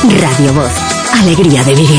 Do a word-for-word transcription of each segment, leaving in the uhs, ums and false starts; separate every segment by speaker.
Speaker 1: Radio Voz. Alegría de vivir.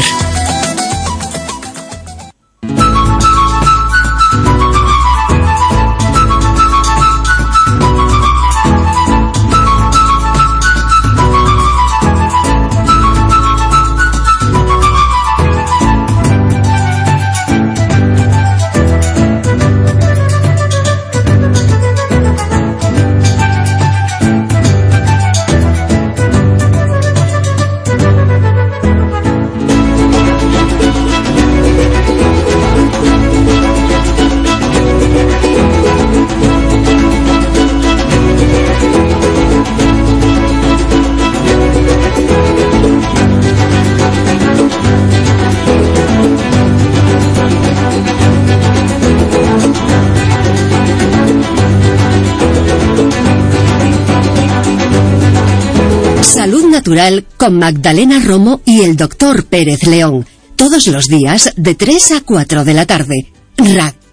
Speaker 2: Salud Natural con Magdalena Romo y el doctor Pérez León. Todos los días de tres a cuatro de la tarde. R A C.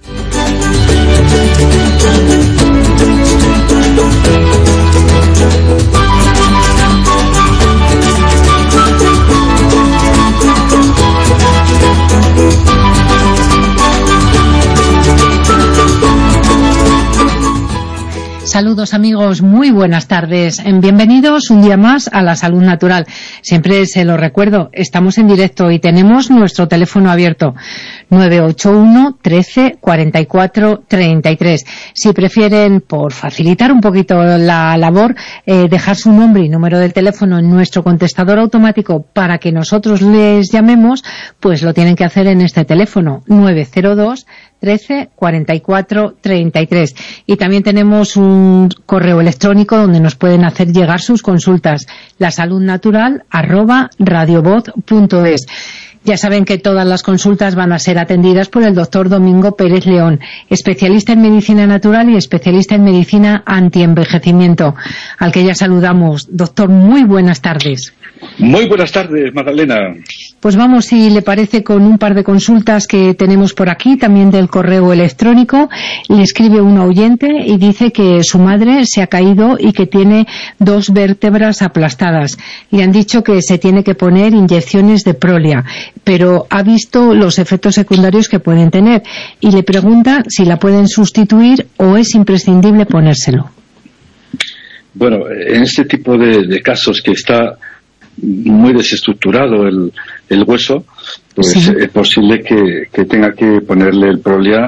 Speaker 3: Saludos amigos, muy buenas tardes. Bienvenidos un día más a la Salud Natural. Siempre se lo recuerdo, estamos en directo y tenemos nuestro teléfono abierto nueve ocho uno, trece, cuarenta y cuatro, treinta y tres. Si prefieren, por facilitar un poquito la labor, eh, dejar su nombre y número del teléfono en nuestro contestador automático para que nosotros les llamemos, pues lo tienen que hacer en este teléfono nueve cero dos, trece, cuarenta y cuatro, treinta y tres. Y también tenemos un correo electrónico donde nos pueden hacer llegar sus consultas, lasaludnatural arroba radiovoz punto es. Ya saben que todas las consultas van a ser atendidas por el doctor Domingo Pérez León, especialista en medicina natural y especialista en medicina antienvejecimiento, al que ya saludamos. Doctor, muy buenas tardes.
Speaker 4: Muy buenas tardes, Magdalena.
Speaker 3: Pues vamos, si le parece, con un par de consultas que tenemos por aquí, también del correo electrónico. Le escribe un oyente y dice que su madre se ha caído y que tiene dos vértebras aplastadas. Le han dicho que se tiene que poner inyecciones de Prolia, pero ha visto los efectos secundarios que pueden tener y le pregunta si la pueden sustituir o es imprescindible ponérselo.
Speaker 4: Bueno, en este tipo de, de casos que está muy desestructurado el, el hueso, pues sí, es posible que, que tenga que ponerle el Prolia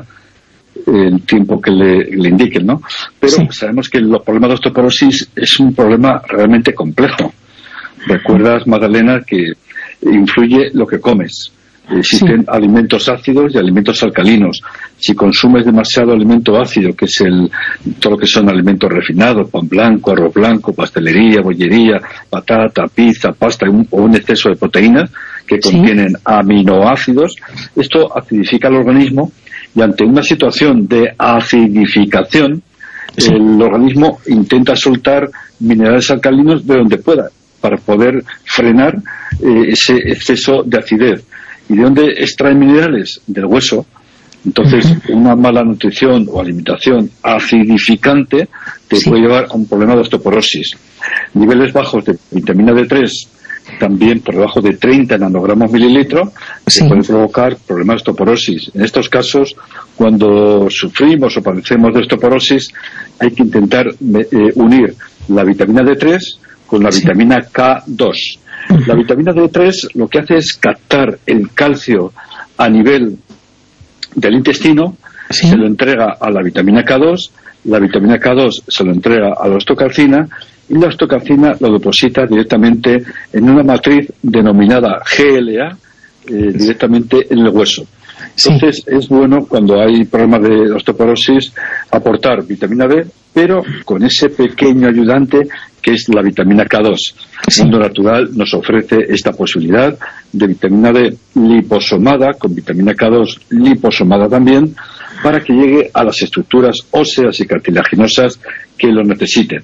Speaker 4: el tiempo que le, le indiquen, ¿no? Pero sí, sabemos que los problemas de osteoporosis es un problema realmente complejo. Recuerdas, Magdalena, que influye lo que comes. Existen sí. alimentos ácidos y alimentos alcalinos. Si consumes demasiado alimento ácido, que es el todo lo que son alimentos refinados, pan blanco, arroz blanco, pastelería, bollería, patata, pizza, pasta un, o un exceso de proteínas que contienen sí. aminoácidos, esto acidifica el organismo y ante una situación de acidificación sí. el organismo intenta soltar minerales alcalinos de donde pueda para poder frenar eh, ese exceso de acidez. ¿Y de dónde extraen minerales? Del hueso. Entonces, uh-huh. una mala nutrición o alimentación acidificante te sí. puede llevar a un problema de osteoporosis. Niveles bajos de vitamina D tres, también por debajo de treinta nanogramos mililitro, sí. se puede provocar problemas de osteoporosis. En estos casos, cuando sufrimos o padecemos de osteoporosis, hay que intentar eh, unir la vitamina D tres con la sí. vitamina K dos. La vitamina D tres lo que hace es captar el calcio a nivel del intestino, ¿sí? se lo entrega a la vitamina K dos, la vitamina K dos se lo entrega a la osteocalcina y la osteocalcina lo deposita directamente en una matriz denominada G L A, eh, directamente en el hueso. Entonces sí. es bueno cuando hay problemas de osteoporosis aportar vitamina D, pero con ese pequeño ayudante que es la vitamina K dos. Sí. El mundo natural nos ofrece esta posibilidad de vitamina D liposomada, con vitamina K dos liposomada también, para que llegue a las estructuras óseas y cartilaginosas que lo necesiten.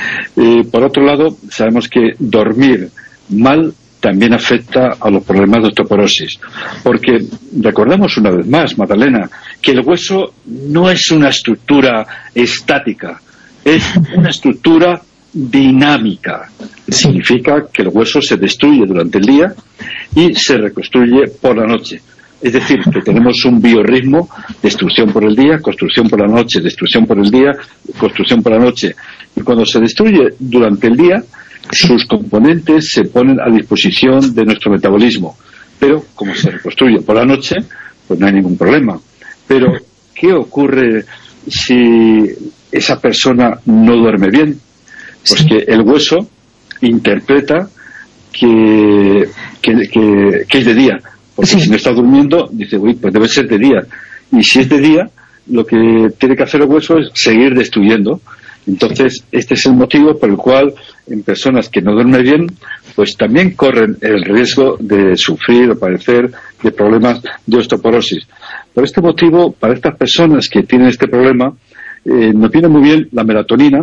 Speaker 4: Eh, por otro lado, sabemos que dormir mal también afecta a los problemas de osteoporosis, porque recordemos una vez más, Magdalena, que el hueso no es una estructura estática, es una estructura dinámica.
Speaker 3: Sí.
Speaker 4: Significa que el hueso se destruye durante el día y se reconstruye por la noche. Es decir, que tenemos un biorritmo: destrucción por el día, construcción por la noche, destrucción por el día, construcción por la noche. Y cuando se destruye durante el día, sus componentes se ponen a disposición de nuestro metabolismo. Pero como se reconstruye por la noche, pues no hay ningún problema. Pero ¿qué ocurre si esa persona no duerme bien? Pues que el hueso interpreta que, que, que, que es de día. Porque
Speaker 3: Sí.
Speaker 4: si no está durmiendo, dice, uy, pues debe ser de día. Y si es de día, lo que tiene que hacer el hueso es seguir destruyendo. Entonces, este es el motivo por el cual en personas que no duermen bien, pues también corren el riesgo de sufrir o padecer de problemas de osteoporosis. Por este motivo, para estas personas que tienen este problema, eh, nos viene muy bien la melatonina,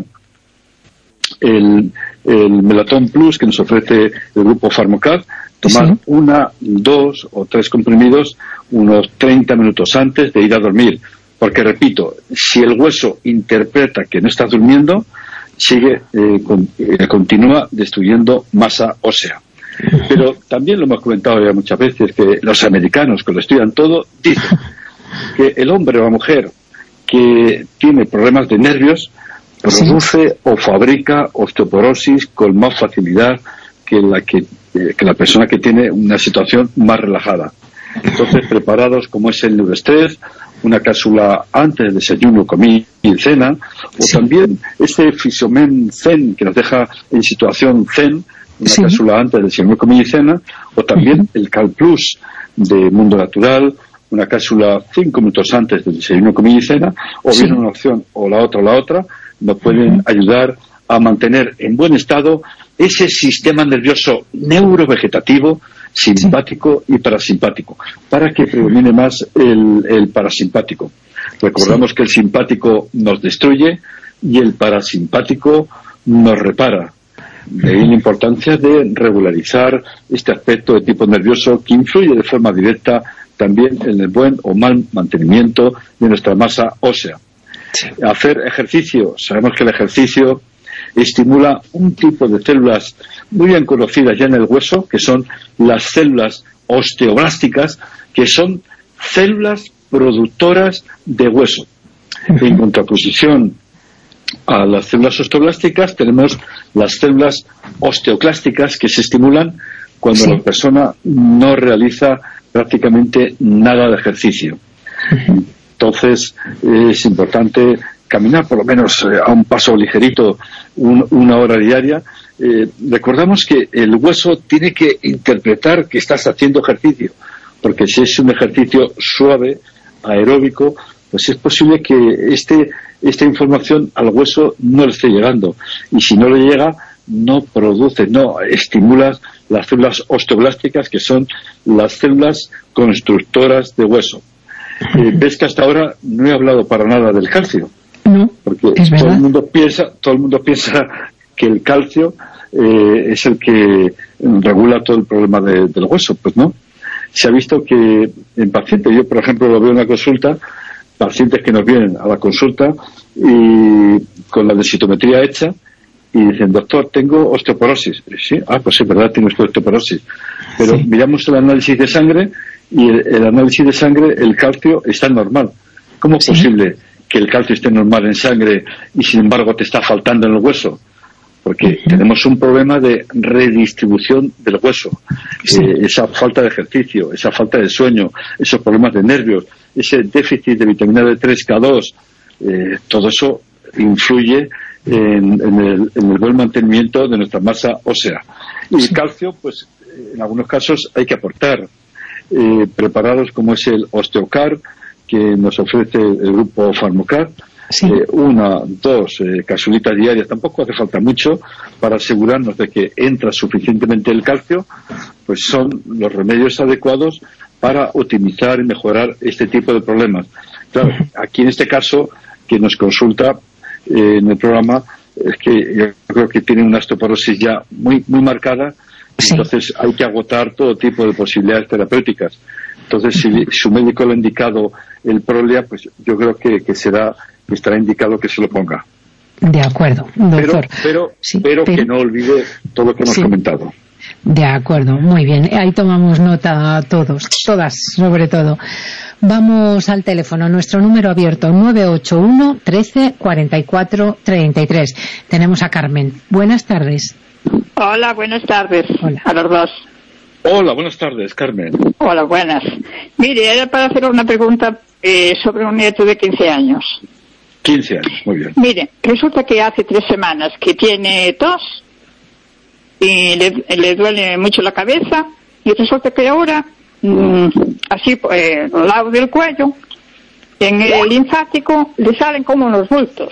Speaker 4: el, el Melatón Plus que nos ofrece el grupo Pharmocar. Tomar
Speaker 3: Sí.
Speaker 4: una, dos o tres comprimidos unos treinta minutos antes de ir a dormir. Porque, repito, si el hueso interpreta que no estás durmiendo, sigue, eh, con, eh, continúa destruyendo masa ósea. Pero también lo hemos comentado ya muchas veces, que los americanos, que lo estudian todo, dicen que el hombre o la mujer que tiene problemas de nervios produce sí. o fabrica osteoporosis con más facilidad que la que que la persona que tiene una situación más relajada. Entonces, preparados como es el neuroestrés, una cápsula antes del desayuno, comida y cena, o sí. también este Fisiomen Zen que nos deja en situación zen, una sí. cápsula antes del desayuno, comida y cena, o también uh-huh. el Cal Plus de Mundo Natural, una cápsula cinco minutos antes del desayuno, comida y cena, o sí. bien una opción o la otra o la otra, nos pueden uh-huh. ayudar a mantener en buen estado ese sistema nervioso neurovegetativo, simpático sí. y parasimpático, para que predomine más el, el parasimpático. Recordamos sí. que el simpático nos destruye y el parasimpático nos repara. De ahí la importancia de regularizar este aspecto de tipo nervioso que influye de forma directa también en el buen o mal mantenimiento de nuestra masa ósea. Sí. Hacer ejercicio. Sabemos que el ejercicio estimula un tipo de células muy bien conocidas ya en el hueso, que son las células osteoblásticas, que son células productoras de hueso. En contraposición a las células osteoblásticas tenemos las células osteoclásticas, que se estimulan cuando sí. la persona no realiza prácticamente nada de ejercicio. Entonces es importante caminar por lo menos eh, a un paso ligerito un, una hora diaria. Eh, recordamos que el hueso tiene que interpretar que estás haciendo ejercicio, porque si es un ejercicio suave, aeróbico, pues es posible que este, esta información al hueso no le esté llegando, y si no le llega, no produce, no estimula las células osteoblásticas, que son las células constructoras de hueso. Eh, ves que hasta ahora no he hablado para nada del calcio.
Speaker 3: No,
Speaker 4: porque
Speaker 3: es
Speaker 4: todo el mundo piensa todo el mundo piensa que el calcio eh, es el que regula todo el problema de, del hueso. Pues no, se ha visto que en pacientes, yo por ejemplo lo veo en la consulta, pacientes que nos vienen a la consulta y con la densitometría hecha y dicen, doctor, tengo osteoporosis. Sí, ah, pues es verdad, tienes osteoporosis, pero sí. miramos el análisis de sangre y el, el análisis de sangre, el calcio está normal. ¿Cómo es sí. posible que el calcio esté normal en sangre y sin embargo te está faltando en el hueso? Porque uh-huh. tenemos un problema de redistribución del hueso. Sí. Eh, esa falta de ejercicio, esa falta de sueño, esos problemas de nervios, ese déficit de vitamina D tres, K dos, eh, todo eso influye en, en, el, en el buen mantenimiento de nuestra masa ósea. Y sí. el calcio, pues en algunos casos hay que aportar eh, preparados como es el Osteocar, que nos ofrece el grupo Pharmocar, sí. eh, una, dos eh, capsulitas diarias, tampoco hace falta mucho, para asegurarnos de que entra suficientemente el calcio, pues son los remedios adecuados para optimizar y mejorar este tipo de problemas. Claro, aquí en este caso, quien nos consulta eh, en el programa, es que yo creo que tiene una osteoporosis ya muy, muy marcada, sí. entonces hay que agotar todo tipo de posibilidades terapéuticas. Entonces, si su médico le ha indicado el Prolia, pues yo creo que, que será que estará indicado que se lo ponga.
Speaker 3: De acuerdo, doctor.
Speaker 4: Pero, pero,
Speaker 3: sí,
Speaker 4: pero,
Speaker 3: pero
Speaker 4: que no olvide todo lo que hemos sí. comentado.
Speaker 3: De acuerdo, muy bien. Ahí tomamos nota todos, todas, sobre todo. Vamos al teléfono, nuestro número abierto, nueve ocho uno, trece, cuarenta y cuatro, treinta y tres. Tenemos a Carmen. Buenas tardes.
Speaker 5: Hola, buenas tardes.
Speaker 3: Hola.
Speaker 5: A los dos.
Speaker 4: Hola, buenas tardes, Carmen.
Speaker 5: Hola, buenas. Mire, era para hacer una pregunta eh, sobre un nieto de quince años.
Speaker 4: quince años, muy bien.
Speaker 5: Mire, resulta que hace tres semanas que tiene tos y le, le duele mucho la cabeza y resulta que ahora, mmm, así, eh, al lado del cuello, en el linfático, le salen como unos bultos.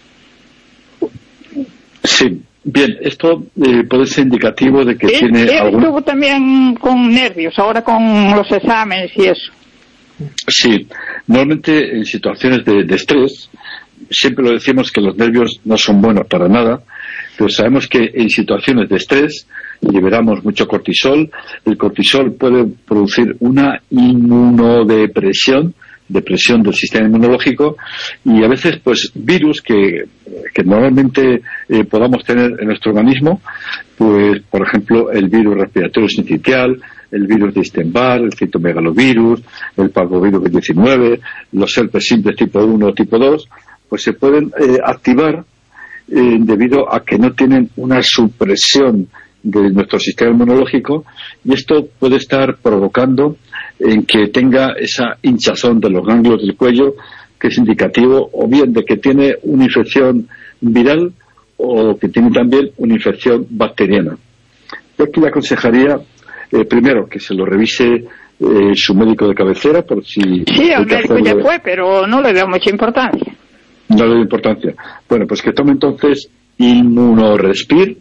Speaker 4: Sí. Bien, esto eh, puede ser indicativo de que
Speaker 5: él,
Speaker 4: tiene
Speaker 5: él
Speaker 4: algún...
Speaker 5: estuvo también con nervios, ahora con los exámenes y eso.
Speaker 4: Sí, normalmente en situaciones de, de estrés, siempre lo decimos que los nervios no son buenos para nada, pero sabemos que en situaciones de estrés liberamos mucho cortisol. El cortisol puede producir una inmunodepresión, depresión del sistema inmunológico, y a veces pues virus que, que normalmente eh, podamos tener en nuestro organismo, pues por ejemplo el virus respiratorio sincitial, el virus de Epstein-Barr, el citomegalovirus, el parvovirus diecinueve, los herpes simples tipo uno o tipo dos, pues se pueden eh, activar eh, debido a que no tienen una supresión de nuestro sistema inmunológico, y esto puede estar provocando en que tenga esa hinchazón de los ganglios del cuello, que es indicativo o bien de que tiene una infección viral o que tiene también una infección bacteriana. Yo aquí le aconsejaría eh, primero que se lo revise eh, su médico de cabecera, por si...
Speaker 5: Sí, el médico ya fue, pero no le da mucha importancia.
Speaker 4: No le da importancia. Bueno, pues que tome entonces Inmunorespir,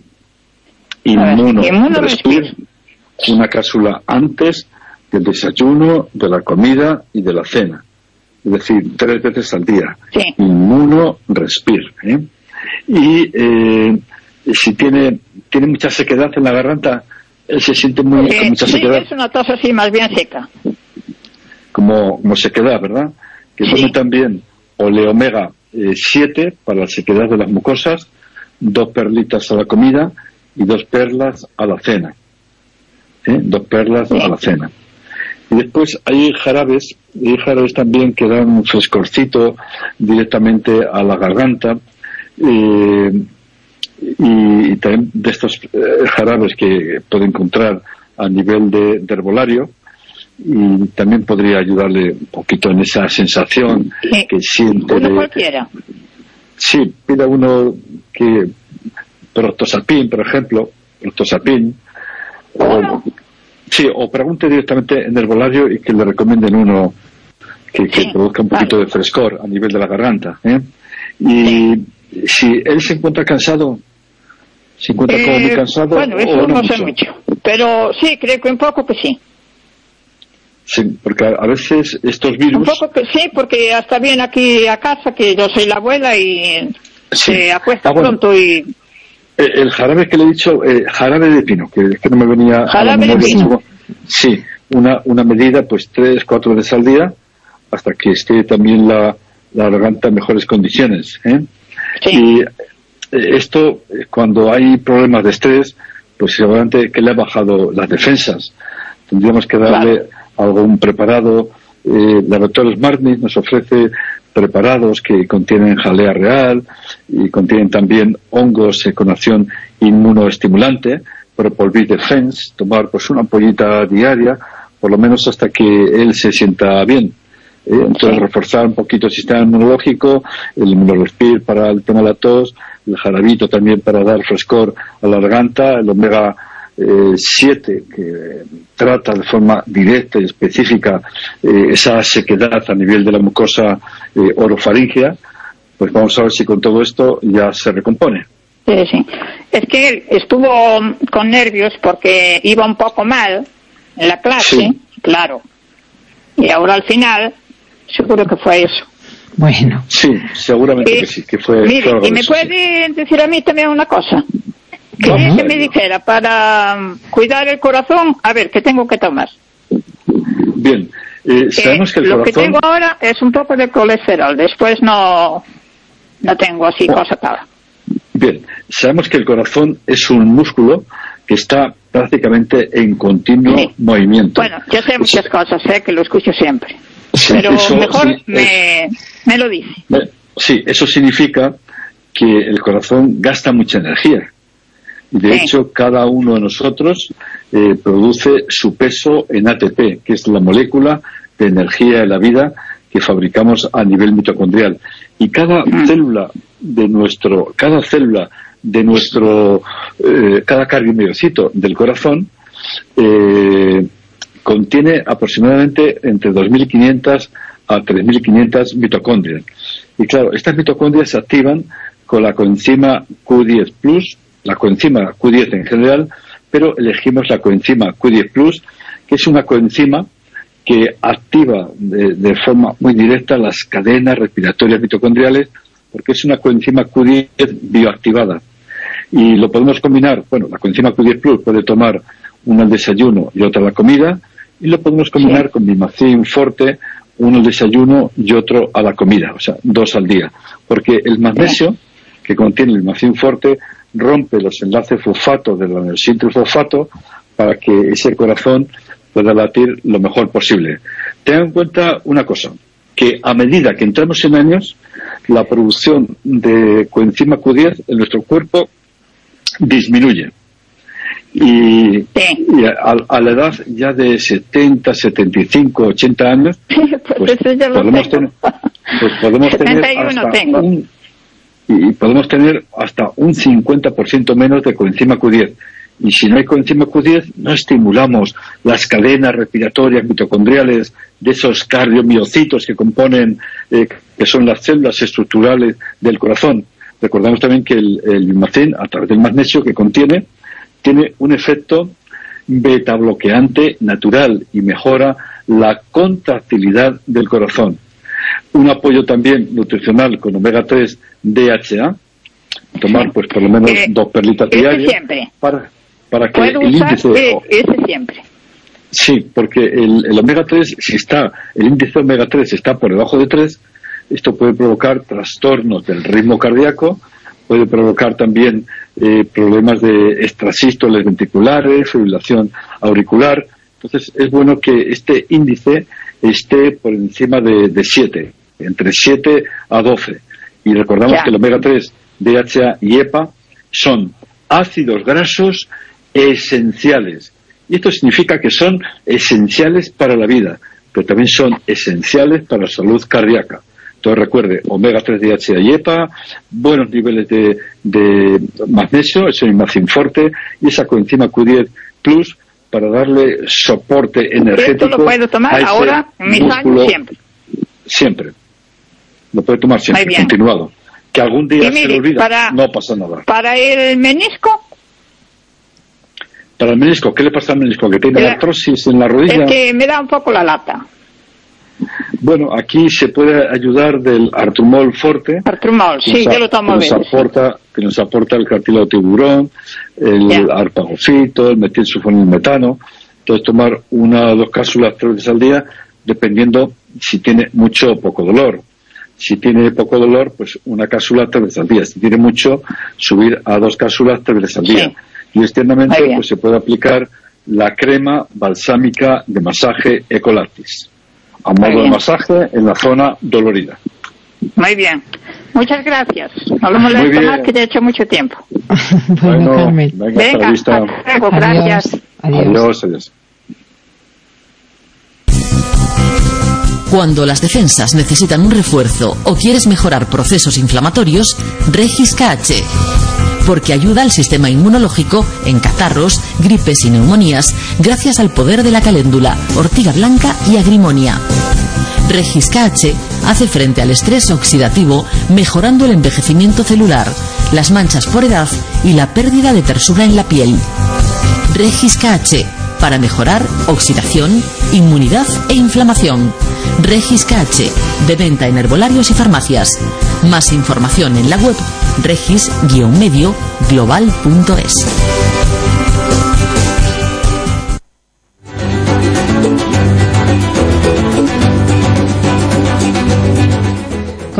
Speaker 4: Inmunorespir, una cápsula antes del desayuno, de la comida y de la cena. Es decir, tres veces al día.
Speaker 5: Sí.
Speaker 4: Inmunorespir. ¿eh? Y eh, si tiene tiene mucha sequedad en la garganta, él se siente muy,
Speaker 5: eh,
Speaker 4: con mucha
Speaker 5: sí,
Speaker 4: sequedad.
Speaker 5: Es una tos así más bien seca.
Speaker 4: Como, como sequedad, ¿verdad? Que tome sí. también oleomega siete eh, para la sequedad de las mucosas, dos perlitas a la comida y dos perlas a la cena. ¿eh? Dos perlas sí. a la cena. Y después hay jarabes, hay jarabes también que dan un frescorcito directamente a la garganta, eh, y, y también de estos eh, jarabes que puede encontrar a nivel de, de herbolario, y también podría ayudarle un poquito en esa sensación
Speaker 5: sí.
Speaker 4: que siente.
Speaker 5: Uno
Speaker 4: de,
Speaker 5: cualquiera.
Speaker 4: Sí, pida uno que Prostosapin, por ejemplo, Prostosapin, o, sí, o pregunte directamente en el herbolario y que le recomienden uno que, que sí, produzca un poquito vale. de frescor a nivel de la garganta. ¿eh? Y sí. si él se encuentra cansado, se encuentra eh, como muy cansado.
Speaker 5: Bueno, eso no, no sé mucho, pero sí, creo que un poco que sí.
Speaker 4: Sí, porque a veces estos virus...
Speaker 5: Un poco que sí, porque hasta viene aquí a casa, que yo soy la abuela y sí. se acuesta ah, bueno. pronto y...
Speaker 4: El jarabe que le he dicho, eh, jarabe de pino, que es que no me venía
Speaker 5: jarabe
Speaker 4: a la memoria.
Speaker 5: De pino.
Speaker 4: Sí, una, una medida, pues tres, cuatro veces al día, hasta que esté también la, la garganta en mejores condiciones. ¿eh?
Speaker 5: Sí.
Speaker 4: Y eh, esto, cuando hay problemas de estrés, pues seguramente que le ha bajado las defensas. Tendríamos que darle claro. algún preparado. Eh, Laboratorios Martins nos ofrece preparados que contienen jalea real y contienen también hongos eh, con acción inmunoestimulante, Propolvis Defense, tomar pues una ampollita diaria, por lo menos hasta que él se sienta bien. Eh, entonces reforzar un poquito el sistema inmunológico, el Inmunorespir para el tema de la tos, el jarabito también para dar frescor a la garganta, el omega siete eh, que trata de forma directa y específica eh, esa sequedad a nivel de la mucosa eh, orofaríngea. Pues vamos a ver si con todo esto ya se recompone.
Speaker 5: Sí, sí. Es que él estuvo con nervios porque iba un poco mal en la clase, sí. claro. Y ahora al final, seguro que fue eso.
Speaker 3: Bueno.
Speaker 4: Sí, seguramente
Speaker 5: y,
Speaker 4: que sí, que fue...
Speaker 5: Mire, y me eso, puede sí. decir a mí también una cosa. Quería que me dijera, para cuidar el corazón, a ver, ¿qué tengo que tomar?
Speaker 4: Bien, eh, sabemos que el
Speaker 5: lo
Speaker 4: corazón...
Speaker 5: que tengo ahora es un poco de colesterol, después no no tengo así oh. cosa para...
Speaker 4: Bien, sabemos que el corazón es un músculo que está prácticamente en continuo sí. movimiento.
Speaker 5: Bueno, yo sé muchas cosas, sé que lo escucho siempre. Sí, pero eso, mejor sí, me, es, me lo dice.
Speaker 4: Sí, eso significa que el corazón gasta mucha energía. De sí. hecho, cada uno de nosotros eh, produce su peso en A T P, que es la molécula de energía de la vida que fabricamos a nivel mitocondrial. Y cada mm. célula de nuestro, cada célula de nuestro, eh, cada cardiomiocito del corazón eh, contiene aproximadamente entre dos mil quinientas a tres mil quinientas mitocondrias. Y claro, estas mitocondrias se activan con la coenzima Q diez plus, la coenzima Q diez en general, pero elegimos la coenzima Q diez plus, que es una coenzima que activa de, de forma muy directa las cadenas respiratorias mitocondriales, porque es una coenzima Q diez bioactivada. Y lo podemos combinar, bueno, la coenzima Q diez plus puede tomar una al desayuno y otra a la comida, y lo podemos combinar sí. con Mimacin Forte, uno al desayuno y otro a la comida, o sea, dos al día. Porque el magnesio que contiene el Mimacin Forte rompe los enlaces fosfato del adenosín trifosfato para que ese corazón pueda latir lo mejor posible. Tengan en cuenta una cosa, que a medida que entramos en años, la producción de coenzima Q diez en nuestro cuerpo disminuye. Y,
Speaker 5: sí.
Speaker 4: y a, a la edad ya de setenta, setenta y cinco, ochenta años, pues, pues podemos tener, pues podemos tener hasta
Speaker 5: tengo.
Speaker 4: un, y podemos tener hasta un cincuenta por ciento menos de coenzima Q diez. Y si no hay coenzima Q diez, no estimulamos las cadenas respiratorias mitocondriales de esos cardiomiocitos que componen, eh, que son las células estructurales del corazón. Recordamos también que el, el Mimacin, a través del magnesio que contiene, tiene un efecto beta bloqueante natural y mejora la contractilidad del corazón. Un apoyo también nutricional con omega tres D H A, tomar pues por lo menos eh, dos perlitas diarias para, para que el índice
Speaker 5: de, ese siempre.
Speaker 4: Sí, porque el, el omega tres, si está, el índice omega tres está por debajo de tres, esto puede provocar trastornos del ritmo cardíaco, puede provocar también eh, problemas de extrasístoles ventriculares, fibrilación auricular. Entonces es bueno que este índice esté por encima de siete, entre siete a doce. Y recordamos ya. que el omega tres, D H A y E P A son ácidos grasos esenciales. Y esto significa que son esenciales para la vida, pero también son esenciales para la salud cardíaca. Entonces recuerde, omega tres, D H A y E P A, buenos niveles de, de magnesio, ese Mimacin Forte, y esa coenzima Q diez plus para darle soporte energético.
Speaker 5: Esto lo puedo tomar ahora, en mis años, siempre.
Speaker 4: Siempre. Lo puede tomar siempre, continuado. Que algún día mire, se le olvida, para, no pasa nada.
Speaker 5: ¿Para el menisco?
Speaker 4: Para el menisco, ¿qué le pasa al menisco? ¿Que tiene la, artrosis en la rodilla?
Speaker 5: Es que me da un poco la lata.
Speaker 4: Bueno, aquí se puede ayudar del Artrumol Forte.
Speaker 5: Artrumol, sí, yo lo tomo a veces.
Speaker 4: Aporta, que nos aporta el cartílago tiburón, el yeah. arpagofito, el metilsulfonilmetano. Entonces tomar una o dos cápsulas tres veces al día, dependiendo si tiene mucho o poco dolor. Si tiene poco dolor, pues una cápsula tres veces al día. Si tiene mucho, subir a dos cápsulas tres veces al día. Sí. Y externamente pues se puede aplicar la crema balsámica de masaje Ecolactis, a modo de masaje en la zona dolorida.
Speaker 5: Muy bien. Muchas gracias. No lo molesto más, que ya he hecho mucho tiempo.
Speaker 4: Bueno, Carmen. Venga,
Speaker 5: venga, hasta luego. Gracias.
Speaker 4: Adiós. Adiós. Adiós.
Speaker 1: Cuando las defensas necesitan un refuerzo o quieres mejorar procesos inflamatorios, Regis K H. Porque ayuda al sistema inmunológico en catarros, gripes y neumonías gracias al poder de la caléndula, ortiga blanca y agrimonia. Regis K H hace frente al estrés oxidativo mejorando el envejecimiento celular, las manchas por edad y la pérdida de tersura en la piel. Regis K H para mejorar oxidación, inmunidad e inflamación. Regis K H, de venta en herbolarios y farmacias. Más información en la web regis medio global punto es.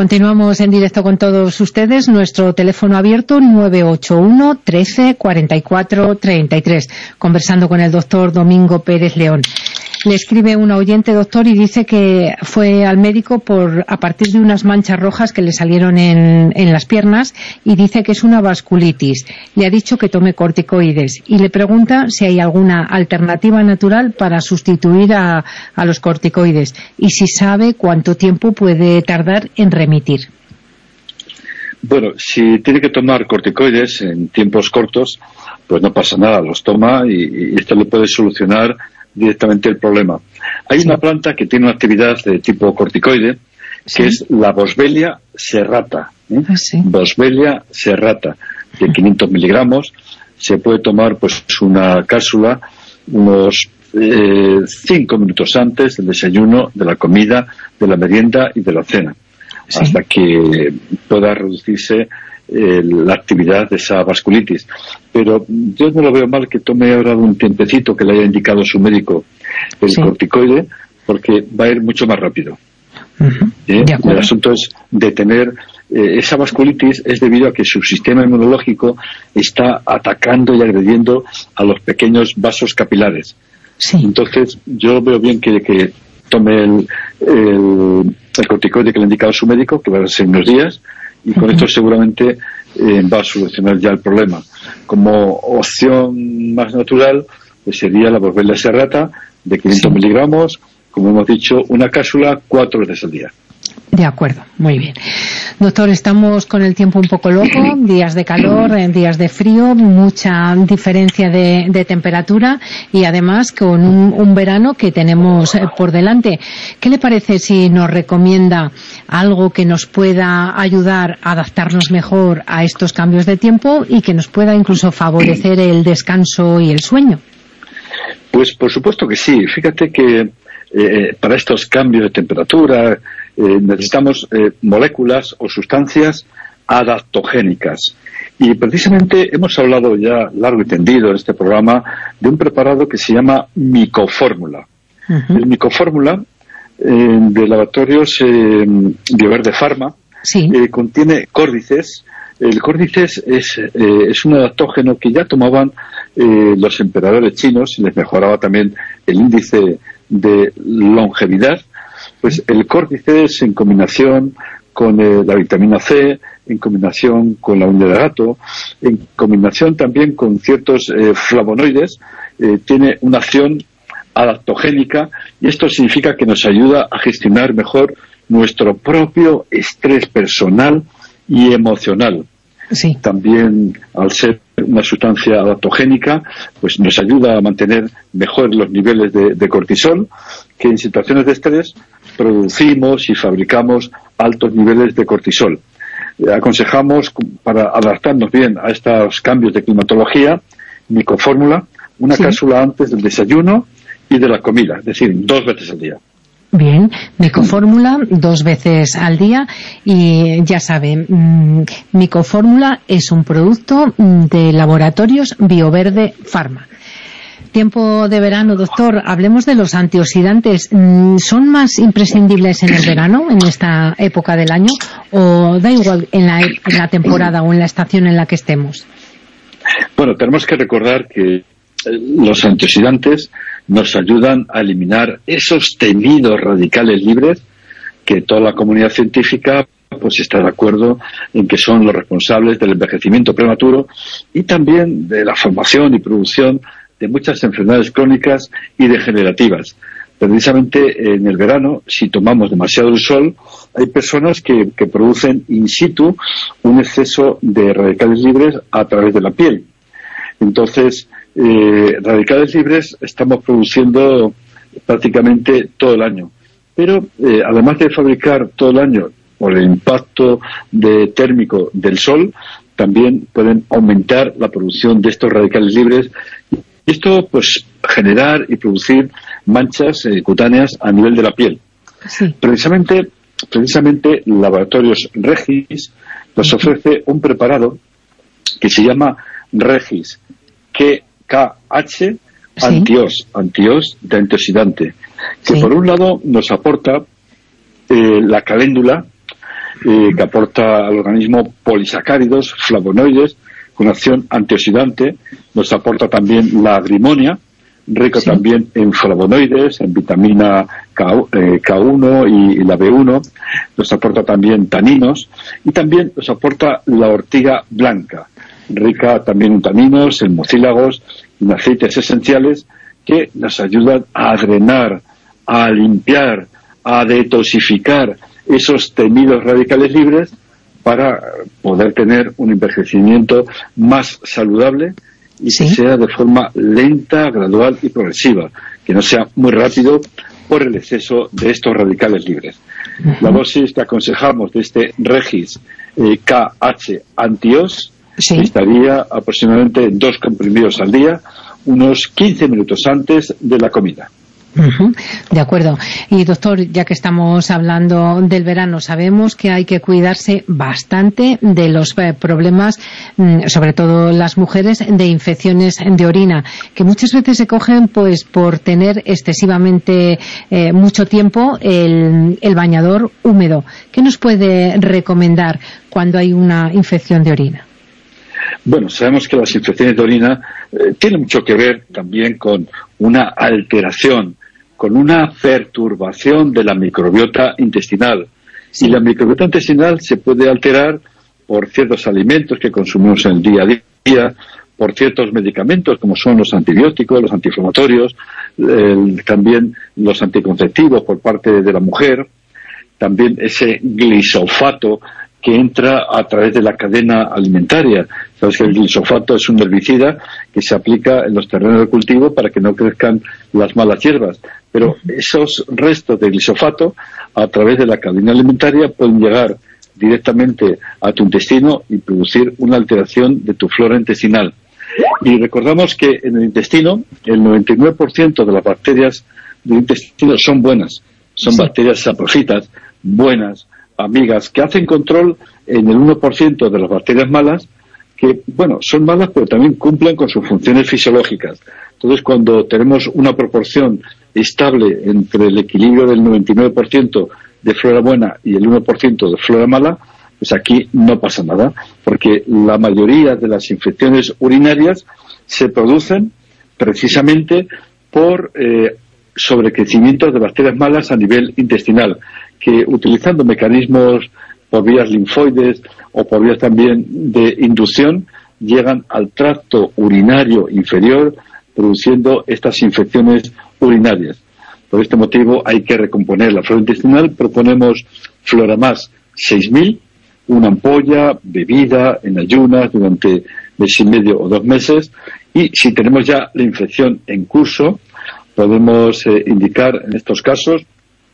Speaker 3: Continuamos en directo con todos ustedes. Nuestro teléfono abierto nueve ocho uno, trece, cuarenta y cuatro, treinta y tres. Conversando con el doctor Domingo Pérez León. Le escribe una oyente, doctor, y dice que fue al médico por a partir de unas manchas rojas que le salieron en, en las piernas, y dice que es una vasculitis. Le ha dicho que tome corticoides y le pregunta si hay alguna alternativa natural para sustituir a, a los corticoides y si sabe cuánto tiempo puede tardar en remitir.
Speaker 4: Bueno, si tiene que tomar corticoides en tiempos cortos, pues no pasa nada, los toma y, y esto le puede solucionar directamente el problema. Hay sí. una planta que tiene una actividad de tipo corticoide, sí. que es la Boswellia serrata. ¿eh? Ah, sí. Boswellia serrata, de quinientos miligramos. Se puede tomar pues una cápsula unos eh, cinco minutos antes del desayuno, de la comida, de la merienda y de la cena, sí. hasta que pueda reducirse Eh, la actividad de esa vasculitis. Pero yo no lo veo mal que tome ahora un tiempecito que le haya indicado su médico el sí. corticoide, porque va a ir mucho más rápido. Uh-huh. ¿Eh? El asunto es detener eh, esa vasculitis, es debido a que su sistema inmunológico está atacando y agrediendo a los pequeños vasos capilares. Sí. Entonces yo veo bien que, que tome el, el, el corticoide que le ha indicado su médico, que va a ser unos días, y con uh-huh. esto seguramente eh, va a solucionar ya el problema. Como opción más natural, pues sería la Boswellia serrata de quinientos sí. miligramos, como hemos dicho, una cápsula cuatro veces al día.
Speaker 3: De acuerdo, muy bien. Doctor, estamos con el tiempo un poco loco, días de calor, días de frío, mucha diferencia de, de temperatura y además con un, un verano que tenemos por delante. ¿Qué le parece si nos recomienda algo que nos pueda ayudar a adaptarnos mejor a estos cambios de tiempo y que nos pueda incluso favorecer el descanso y el sueño?
Speaker 4: Pues por supuesto que sí. Fíjate que eh, para estos cambios de temperatura Eh, necesitamos eh, moléculas o sustancias adaptogénicas. Y precisamente hemos hablado ya largo y tendido en este programa de un preparado que se llama Micofórmula. Uh-huh. El Micofórmula eh, de laboratorios eh, Bioverde Pharma sí. eh, contiene córdices. El córdices es, eh, es un adaptógeno que ya tomaban eh, los emperadores chinos y les mejoraba también el índice de longevidad. Pues el córdices, en combinación con eh, la vitamina C, en combinación con la uña de gato, en combinación también con ciertos eh, flavonoides, eh, tiene una acción adaptogénica, y esto significa que nos ayuda a gestionar mejor nuestro propio estrés personal y emocional. Sí. También, al ser una sustancia adaptogénica, pues nos ayuda a mantener mejor los niveles de, de cortisol, que en situaciones de estrés producimos y fabricamos altos niveles de cortisol. Eh, aconsejamos, para adaptarnos bien a estos cambios de climatología, Micofórmula, una sí. cápsula antes del desayuno y de la comida, es decir, dos veces al día.
Speaker 3: Bien, Micofórmula dos veces al día, y ya saben, mmm, Micofórmula es un producto de laboratorios Bioverde Pharma. Tiempo de verano, doctor, hablemos de los antioxidantes. ¿Son más imprescindibles en el verano, en esta época del año, o da igual en la, en la temporada o en la estación en la que estemos?
Speaker 4: Bueno, tenemos que recordar que los antioxidantes nos ayudan a eliminar esos temidos radicales libres que toda la comunidad científica pues está de acuerdo en que son los responsables del envejecimiento prematuro y también de la formación y producción de muchas enfermedades crónicas y degenerativas. Precisamente en el verano, si tomamos demasiado el sol, hay personas que, que producen in situ un exceso de radicales libres a través de la piel. Entonces, eh, radicales libres estamos produciendo prácticamente todo el año. Pero, eh, además de fabricar todo el año por el impacto de térmico del sol, también pueden aumentar la producción de estos radicales libres. Y esto, pues, generar y producir manchas eh, cutáneas a nivel de la piel. Sí. Precisamente, precisamente, Laboratorios Regis nos ofrece un preparado que se llama Regis K H sí. Antios, Antios de antioxidante, que sí. por un lado nos aporta eh, la caléndula, eh, que aporta al organismo polisacáridos, flavonoides, con acción antioxidante. Nos aporta también la agrimonia, rico sí. también en flavonoides, en vitamina K uno y la B uno. Nos aporta también taninos y también nos aporta la ortiga blanca, rica también en taninos, en mucílagos, en aceites esenciales que nos ayudan a drenar, a limpiar, a detoxificar esos temidos radicales libres para poder tener un envejecimiento más saludable y ¿Sí? que sea de forma lenta, gradual y progresiva, que no sea muy rápido por el exceso de estos radicales libres. Uh-huh. La dosis que aconsejamos de este Regis eh, K H Antios ¿Sí? estaría aproximadamente dos comprimidos al día, unos quince minutos antes de la comida.
Speaker 3: Uh-huh. De acuerdo. Y doctor, ya que estamos hablando del verano, sabemos que hay que cuidarse bastante de los eh, problemas, mm, sobre todo las mujeres, de infecciones de orina, que muchas veces se cogen pues por tener excesivamente eh, mucho tiempo el, el bañador húmedo. ¿Qué nos puede recomendar cuando hay una infección de orina?
Speaker 4: Bueno, sabemos que las infecciones de orina eh, tienen mucho que ver también con una alteración, con una perturbación de la microbiota intestinal. Sí. Y la microbiota intestinal se puede alterar por ciertos alimentos que consumimos en el día a día, por ciertos medicamentos como son los antibióticos, los antiinflamatorios, eh, también los anticonceptivos por parte de la mujer, también ese glisofato que entra a través de la cadena alimentaria. Sabes que el glisofato es un herbicida que se aplica en los terrenos de cultivo para que no crezcan las malas hierbas. Pero esos restos de glisofato, a través de la cadena alimentaria, pueden llegar directamente a tu intestino y producir una alteración de tu flora intestinal. Y recordamos que en el intestino, el noventa y nueve por ciento de las bacterias del intestino son buenas. Son sí. bacterias saprofitas, buenas, amigas, que hacen control en el uno por ciento de las bacterias malas, que, bueno, son malas, pero también cumplen con sus funciones fisiológicas. Entonces, cuando tenemos una proporción estable entre el equilibrio del noventa y nueve por ciento de flora buena y el uno por ciento de flora mala, pues aquí no pasa nada, porque la mayoría de las infecciones urinarias se producen precisamente por eh, sobrecrecimiento de bacterias malas a nivel intestinal, que utilizando mecanismos por vías linfoides o por vías también de inducción llegan al tracto urinario inferior produciendo estas infecciones urinarias. Por este motivo hay que recomponer la flora intestinal. Proponemos Floramas seis mil, una ampolla bebida en ayunas durante mes y medio o dos meses, y si tenemos ya la infección en curso podemos eh, indicar en estos casos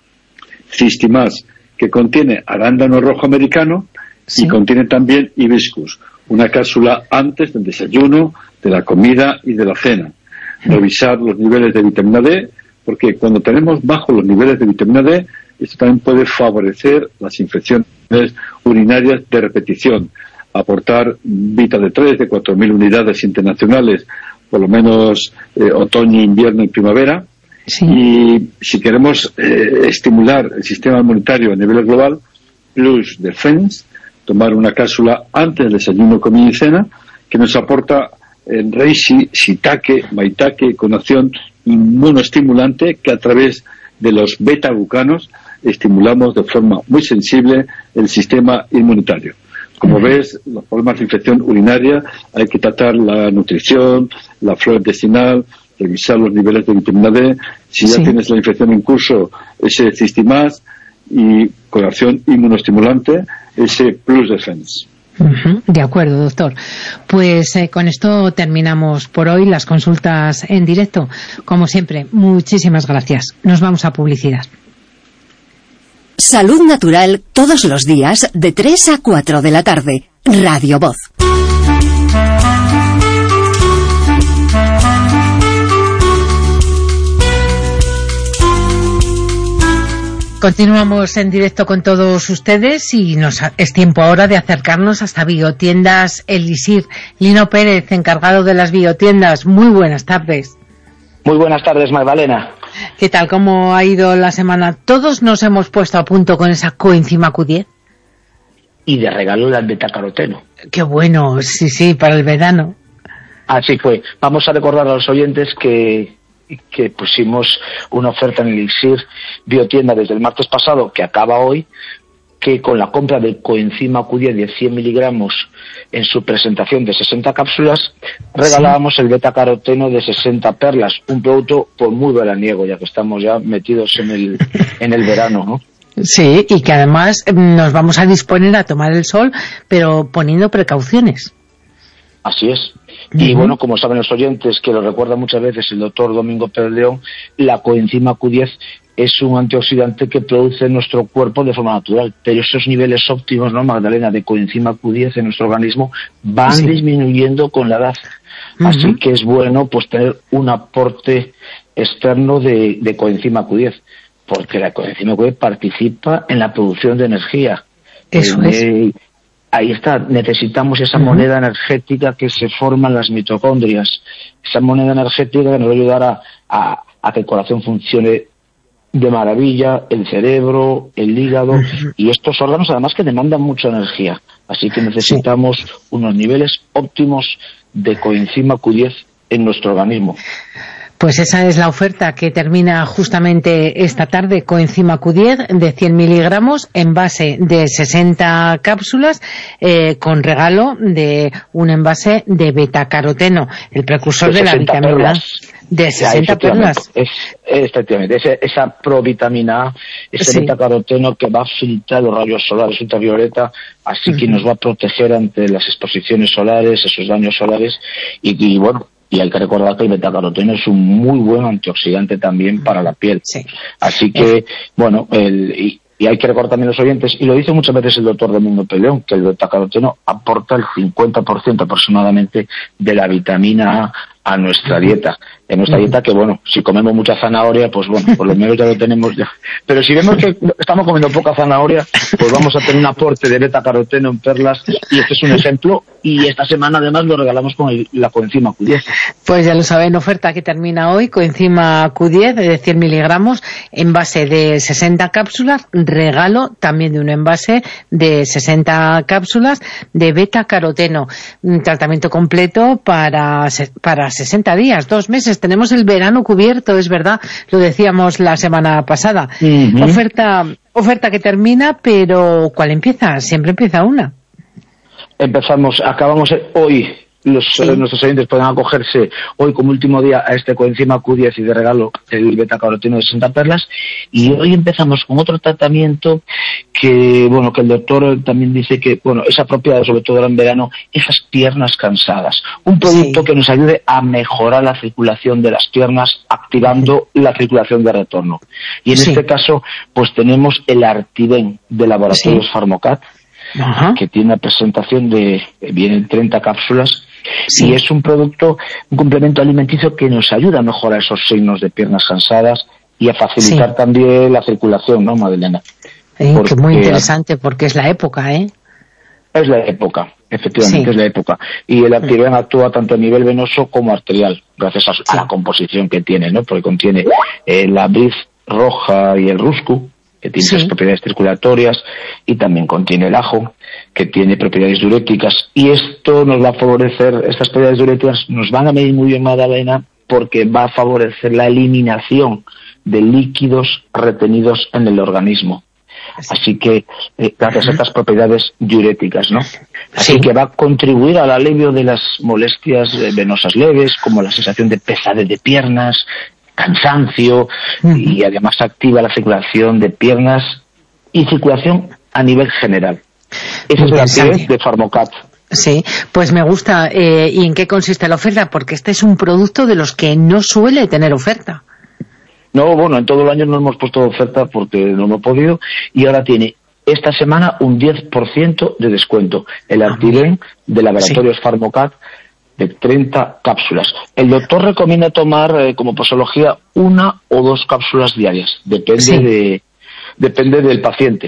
Speaker 4: Cistimas, que contiene arándano rojo americano sí. y contiene también hibiscus, una cápsula antes del desayuno, de la comida y de la cena. Revisar los niveles de vitamina D, porque cuando tenemos bajos los niveles de vitamina D, esto también puede favorecer las infecciones urinarias de repetición. Aportar Vita D tres de cuatro mil unidades internacionales, por lo menos eh, otoño, invierno y primavera. Sí. Y si queremos eh, estimular el sistema inmunitario a nivel global, Plus Defense, tomar una cápsula antes del desayuno, comida y cena, que nos aporta el reishi, shiitake, maitake, con acción inmunoestimulante, que a través de los beta-glucanos estimulamos de forma muy sensible el sistema inmunitario. Como uh-huh. ves, los problemas de infección urinaria hay que tratar la nutrición, la flora intestinal, revisar los niveles de vitamina D. Si ya sí. tienes la infección en curso, ese Cistimas, y con acción inmunoestimulante, ese Plus Defense.
Speaker 3: Uh-huh. De acuerdo, doctor. Pues eh, con esto terminamos por hoy las consultas en directo. Como siempre, muchísimas gracias. Nos vamos a publicidad.
Speaker 2: Salud Natural todos los días de tres a cuatro de la tarde. Radio Voz.
Speaker 3: Continuamos en directo con todos ustedes y nos es tiempo ahora de acercarnos hasta Biotiendas Elisir. Lino Pérez, encargado de las biotiendas. Muy buenas tardes.
Speaker 6: Muy buenas tardes, Magdalena.
Speaker 3: ¿Qué tal? ¿Cómo ha ido la semana? ¿Todos nos hemos puesto a punto con esa coenzima Q diez?
Speaker 6: y de regalo el betacaroteno.
Speaker 3: Qué bueno, sí, sí, para el verano.
Speaker 6: Así fue. Vamos a recordar a los oyentes que, que pusimos una oferta en Elixir Biotienda desde el martes pasado, que acaba hoy, que con la compra del coenzima Q diez de cien miligramos en su presentación de sesenta cápsulas, regalábamos sí. el betacaroteno de sesenta perlas, un producto por muy veraniego, ya que estamos ya metidos en el, en el verano, ¿no?
Speaker 3: Sí, y que además nos vamos a disponer a tomar el sol, pero poniendo precauciones.
Speaker 6: Así es. Y bueno, como saben los oyentes, que lo recuerda muchas veces el doctor Domingo Pérez León, la coenzima Q diez es un antioxidante que produce en nuestro cuerpo de forma natural, pero esos niveles óptimos, ¿no, Magdalena?, de coenzima Q diez en nuestro organismo van sí. disminuyendo con la edad. Uh-huh. Así que es bueno pues tener un aporte externo de, de coenzima Q diez, porque la coenzima Q diez participa en la producción de energía.
Speaker 3: Eso
Speaker 6: eh,
Speaker 3: es.
Speaker 6: Eh, ahí está, necesitamos esa uh-huh. moneda energética que se forma en las mitocondrias, esa moneda energética que nos va a ayudar a, a, a que el corazón funcione de maravilla, el cerebro, el hígado, uh-huh. y estos órganos además que demandan mucha energía, así que necesitamos sí. unos niveles óptimos de coenzima Q diez en nuestro organismo.
Speaker 3: Pues esa es la oferta que termina justamente esta tarde, coenzima Q diez de cien miligramos envase de sesenta cápsulas, eh, con regalo de un envase de betacaroteno, el precursor de, de la vitamina
Speaker 6: perlas.
Speaker 3: De sesenta perlas.
Speaker 6: Es, efectivamente, esa, esa provitamina A, ese sí. betacaroteno que va a filtrar los rayos solares ultravioleta, así uh-huh. que nos va a proteger ante las exposiciones solares, esos daños solares, y, y bueno, y hay que recordar que el betacaroteno es un muy buen antioxidante también para la piel. Sí. Así que, eh. bueno, el, y, y hay que recordar también a los oyentes, y lo dice muchas veces el doctor Domingo Peleón, que el betacaroteno aporta el cincuenta por ciento aproximadamente de la vitamina A a nuestra dieta. En nuestra dieta, que bueno, si comemos mucha zanahoria, pues bueno, por lo menos ya lo tenemos ya. Pero si vemos que estamos comiendo poca zanahoria, pues vamos a tener un aporte de betacaroteno en perlas, y este es un ejemplo, y esta semana además lo regalamos con el, la coenzima Q diez.
Speaker 3: Pues ya lo saben, oferta que termina hoy, coenzima Q diez de cien miligramos, envase de sesenta cápsulas, regalo también de un envase de sesenta cápsulas de betacaroteno, un tratamiento completo para, para sesenta días, dos meses. Tenemos el verano cubierto, es verdad, lo decíamos la semana pasada. Uh-huh. Oferta oferta que termina, pero ¿cuál empieza? Siempre empieza una.
Speaker 6: Empezamos, acabamos hoy. Los, sí. eh, nuestros oyentes pueden acogerse hoy como último día a este coenzima Q diez y de regalo el betacaroteno de sesenta perlas, y hoy empezamos con otro tratamiento que, bueno, que el doctor también dice que, bueno, es apropiado sobre todo en verano, esas piernas cansadas, un producto sí. que nos ayude a mejorar la circulación de las piernas, activando sí. la circulación de retorno, y en sí. este caso pues tenemos el Artiven de Laboratorios sí. Pharmocat. Ajá. Que tiene una presentación de, vienen treinta cápsulas, sí. y es un producto, un complemento alimenticio que nos ayuda a mejorar esos signos de piernas cansadas y a facilitar sí. también la circulación, ¿no, Madalena?
Speaker 3: Eh, que muy interesante, porque es la época, ¿eh?
Speaker 6: Es la época, efectivamente, sí. es la época. Y el Activen actúa tanto a nivel venoso como arterial, gracias a, sí. a la composición que tiene, ¿no? Porque contiene eh, la bris roja y el ruscu, que tiene sí. propiedades circulatorias, y también contiene el ajo, que tiene propiedades diuréticas, y esto nos va a favorecer, estas propiedades diuréticas nos van a medir muy bien, Magdalena, porque va a favorecer la eliminación de líquidos retenidos en el organismo. Así que, eh, gracias a estas propiedades diuréticas, ¿no? Así sí. que va a contribuir al alivio de las molestias eh, venosas leves, como la sensación de pesadez de piernas, cansancio, uh-huh. y además activa la circulación de piernas y circulación a nivel general. Esa es la Activen de Pharmocat.
Speaker 3: Sí, pues me gusta. Eh, ¿Y en qué consiste la oferta? Porque este es un producto de los que no suele tener oferta.
Speaker 6: No, bueno, en todo el año no hemos puesto oferta porque no hemos podido, y ahora tiene esta semana un diez por ciento de descuento. El Activen uh-huh. de Laboratorios sí. Pharmocat, de treinta cápsulas. El doctor recomienda tomar eh, como posología una o dos cápsulas diarias, depende sí. de depende del paciente.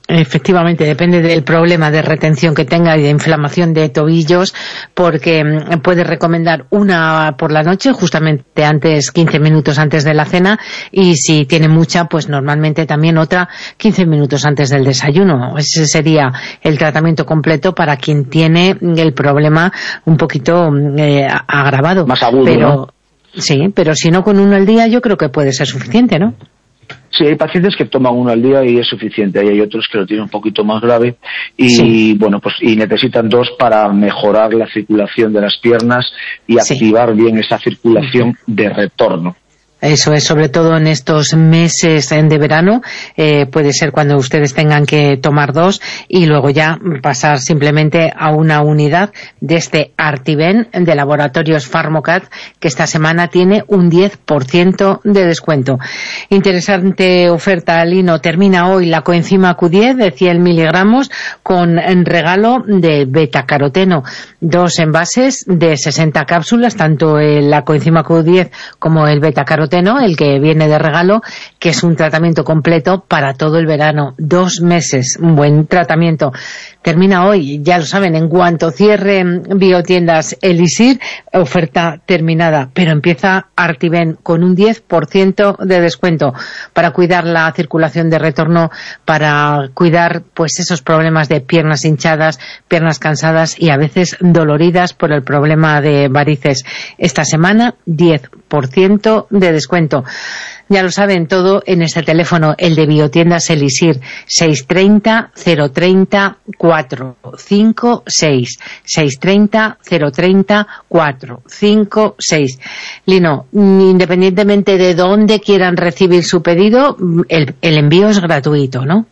Speaker 3: Efectivamente, depende del problema de retención que tenga y de inflamación de tobillos, porque puede recomendar una por la noche, justamente antes, quince minutos antes de la cena, y si tiene mucha, pues normalmente también otra quince minutos antes del desayuno. Ese sería el tratamiento completo para quien tiene el problema un poquito eh, agravado.
Speaker 6: Más agudo,
Speaker 3: pero,
Speaker 6: ¿no?
Speaker 3: Sí, pero si no con uno al día yo creo que puede ser suficiente, ¿no?
Speaker 6: Sí, hay pacientes que toman uno al día y es suficiente. Hay otros que lo tienen un poquito más grave y
Speaker 3: sí.
Speaker 6: bueno, pues y necesitan dos para mejorar la circulación de las piernas y
Speaker 3: sí.
Speaker 6: activar bien esa circulación de retorno.
Speaker 3: Eso es, sobre todo en estos meses de verano, eh, puede ser cuando ustedes tengan que tomar dos y luego ya pasar simplemente a una unidad de este Artiven de Laboratorios Pharmocat, que esta semana tiene un diez por ciento de descuento. Interesante oferta, Lino. Termina hoy la coenzima Q diez de cien miligramos con regalo de betacaroteno. Dos envases de sesenta cápsulas, tanto la coenzima Q diez como el betacaroteno, el que viene de regalo, que es un tratamiento completo para todo el verano, dos meses, un buen tratamiento. Termina hoy, ya lo saben, en cuanto cierre Biotiendas Elisir, oferta terminada, pero empieza Artiven con un diez por ciento de descuento para cuidar la circulación de retorno, para cuidar pues esos problemas de piernas hinchadas, piernas cansadas y a veces doloridas por el problema de varices. Esta semana, diez por ciento de descuento. Ya lo saben todo en este teléfono, el de Biotiendas Elisir, seis tres cero, cero tres cero, cuatro cinco seis, seis tres cero, cero tres cero, cuatro cinco seis. Lino, independientemente de dónde quieran recibir su pedido, el, el envío es gratuito, ¿no?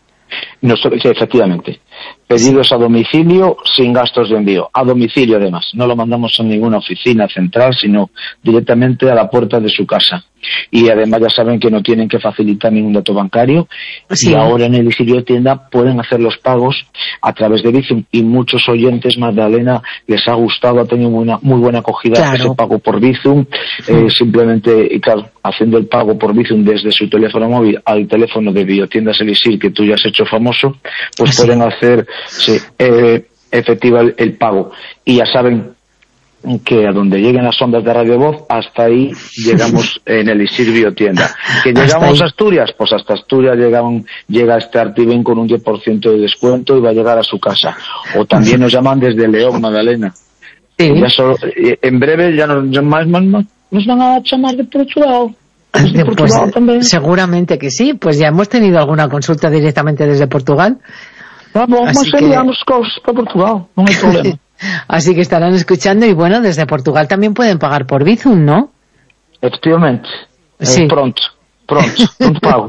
Speaker 6: No, sí, efectivamente. Pedidos a domicilio sin gastos de envío. A domicilio, además. No lo mandamos a ninguna oficina central, sino directamente a la puerta de su casa. Y además ya saben que no tienen que facilitar ningún dato bancario. Sí. Y ahora en el Biotienda pueden hacer los pagos a través de Bizum. Y muchos oyentes, Magdalena, les ha gustado, ha tenido una muy buena acogida, claro, ese pago por Bizum. Sí. Eh, simplemente, y claro, haciendo el pago por Bizum desde su teléfono móvil al teléfono de Biotiendas Elisir, que tú ya has hecho famoso, pues sí, pueden hacer sí, eh, efectiva el, el pago. Y ya saben que a donde lleguen las ondas de Radio Voz, hasta ahí llegamos en el Elisir Biotienda. Que llegamos a Asturias, pues hasta Asturias llegan, llega este Artiven con un diez por ciento de descuento y va a llegar a su casa. O también nos llaman desde León, Magdalena. Sí. Ya solo, en breve ya nos, más, más, más, nos van a llamar de Portugal.
Speaker 3: De Portugal pues, también. Seguramente que sí, pues ya hemos tenido alguna consulta directamente desde Portugal.
Speaker 6: Vamos, más que... enviamos cosas para Portugal, no hay problema.
Speaker 3: Así que estarán escuchando y bueno, desde Portugal también pueden pagar por Bizum, ¿no?
Speaker 6: Efectivamente.
Speaker 3: Sí.
Speaker 6: Eh, pronto, pronto, pronto pago.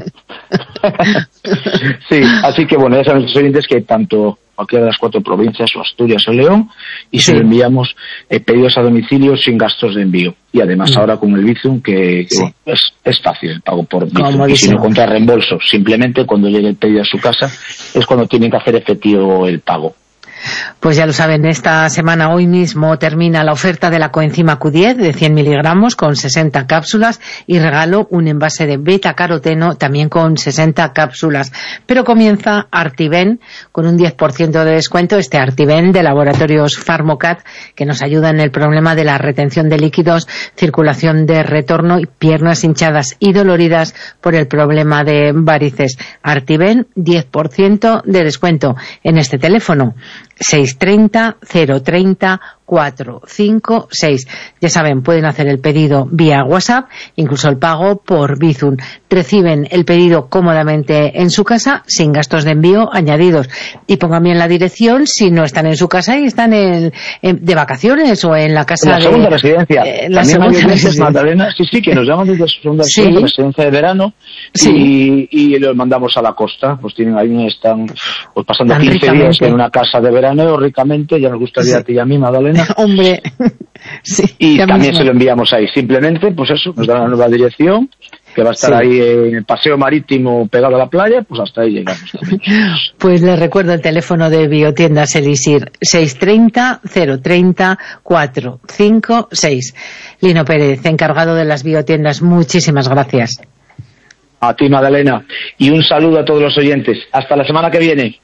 Speaker 6: Sí, así que bueno, ya saben los oyentes que tanto cualquiera de las cuatro provincias, o Asturias o León, y sí, se lo enviamos eh, pedidos a domicilio sin gastos de envío. Y además mm. ahora con el Bizum, que, que sí, bueno, es, es fácil el pago por Bizum, y si no contra reembolso. Simplemente cuando llegue el pedido a su casa es cuando tienen que hacer efectivo el pago.
Speaker 3: Pues ya lo saben, esta semana, hoy mismo, termina la oferta de la coenzima Q diez de cien miligramos con sesenta cápsulas y regalo un envase de betacaroteno también con sesenta cápsulas. Pero comienza Artiven con un diez por ciento de descuento, este Artiven de Laboratorios Pharmocat, que nos ayuda en el problema de la retención de líquidos, circulación de retorno y piernas hinchadas y doloridas por el problema de varices. Artiven, diez por ciento de descuento en este teléfono. seis tres cero, cero tres cero, cuatro cinco seis. Ya saben, pueden hacer el pedido vía WhatsApp, incluso el pago por Bizum. Reciben el pedido cómodamente en su casa, sin gastos de envío añadidos. Y pongan bien la dirección si no están en su casa y están en, en, de vacaciones o en la casa
Speaker 6: la
Speaker 3: de...
Speaker 6: segunda residencia.
Speaker 3: Eh, la
Speaker 6: También
Speaker 3: segunda
Speaker 6: hay veces, Magdalena, sí, sí, que nos llaman desde su segunda ¿Sí? residencia de verano, sí, y, y los mandamos a la costa. Pues tienen ahí, están pues pasando Tan quince ricamente. días en una casa de verano, ricamente, ya nos gustaría sí. a ti y a mí, Magdalena.
Speaker 3: Hombre, sí,
Speaker 6: y también mismo. Se lo enviamos ahí. Simplemente, pues eso, nos da la nueva dirección, que va a estar sí. ahí en el paseo marítimo pegado a la playa, pues hasta ahí llegamos también.
Speaker 3: Pues les recuerdo el teléfono de Biotiendas Elisir, seis tres cero, cero tres cero, cuatro cinco seis. Lino Pérez, encargado de las biotiendas, muchísimas gracias.
Speaker 6: A ti, Magdalena, y un saludo a todos los oyentes. Hasta la semana que viene.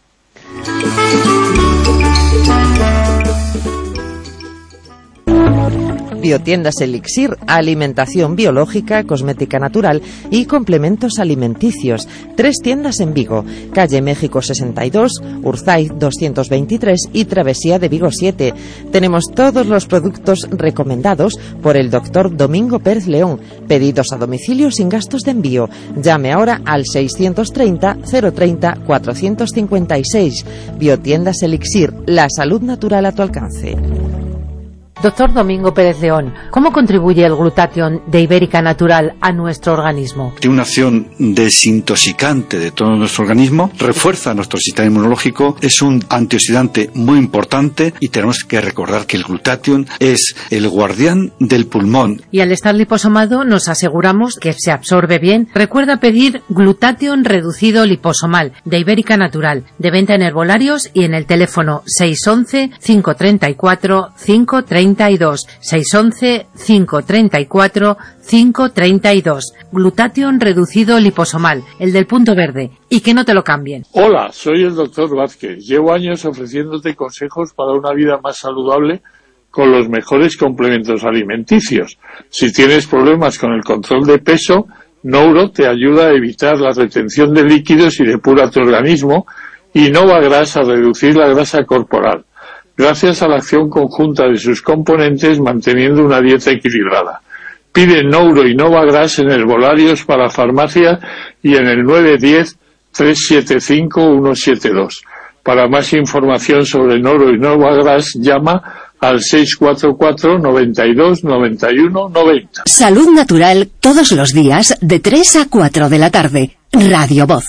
Speaker 7: Biotiendas Elixir, alimentación biológica, cosmética natural y complementos alimenticios. Tres tiendas en Vigo, calle México sesenta y dos, Urzaiz doscientos veintitrés y Travesía de Vigo siete. Tenemos todos los productos recomendados por el doctor Domingo Pérez León. Pedidos a domicilio sin gastos de envío. Llame ahora al seiscientos treinta, cero treinta, cuatrocientos cincuenta y seis. Biotiendas Elixir, la salud natural a tu alcance.
Speaker 3: Doctor Domingo Pérez León, ¿cómo contribuye el glutatión de Ibérica Natural a nuestro organismo?
Speaker 4: Tiene una acción desintoxicante de todo nuestro organismo, refuerza nuestro sistema inmunológico, es un antioxidante muy importante y tenemos que recordar que el glutatión es el guardián del pulmón.
Speaker 3: Y al estar liposomado nos aseguramos que se absorbe bien. Recuerda pedir glutatión reducido liposomal de Ibérica Natural, de venta en herbolarios y en el teléfono seis once, cinco treinta y cuatro, cinco treinta y dos, seis once, cinco treinta y cuatro, cinco treinta y dos. Glutatión reducido liposomal, el del punto verde, y que no te lo cambien.
Speaker 8: Hola, soy el doctor Vázquez. Llevo años ofreciéndote consejos para una vida más saludable con los mejores complementos alimenticios. Si tienes problemas con el control de peso, Nouro te ayuda a evitar la retención de líquidos y depura tu organismo, y Novagras a reducir la grasa corporal, gracias a la acción conjunta de sus componentes manteniendo una dieta equilibrada. Pide Nouro y Novagras en herbolarios para farmacia y en el nueve uno cero, tres siete cinco, uno siete dos. Para más información sobre Nouro y Novagras, llama al seis cuatro cuatro, noventa y dos, noventa y uno, noventa.
Speaker 2: Salud Natural todos los días de tres a cuatro de la tarde. Radio Voz.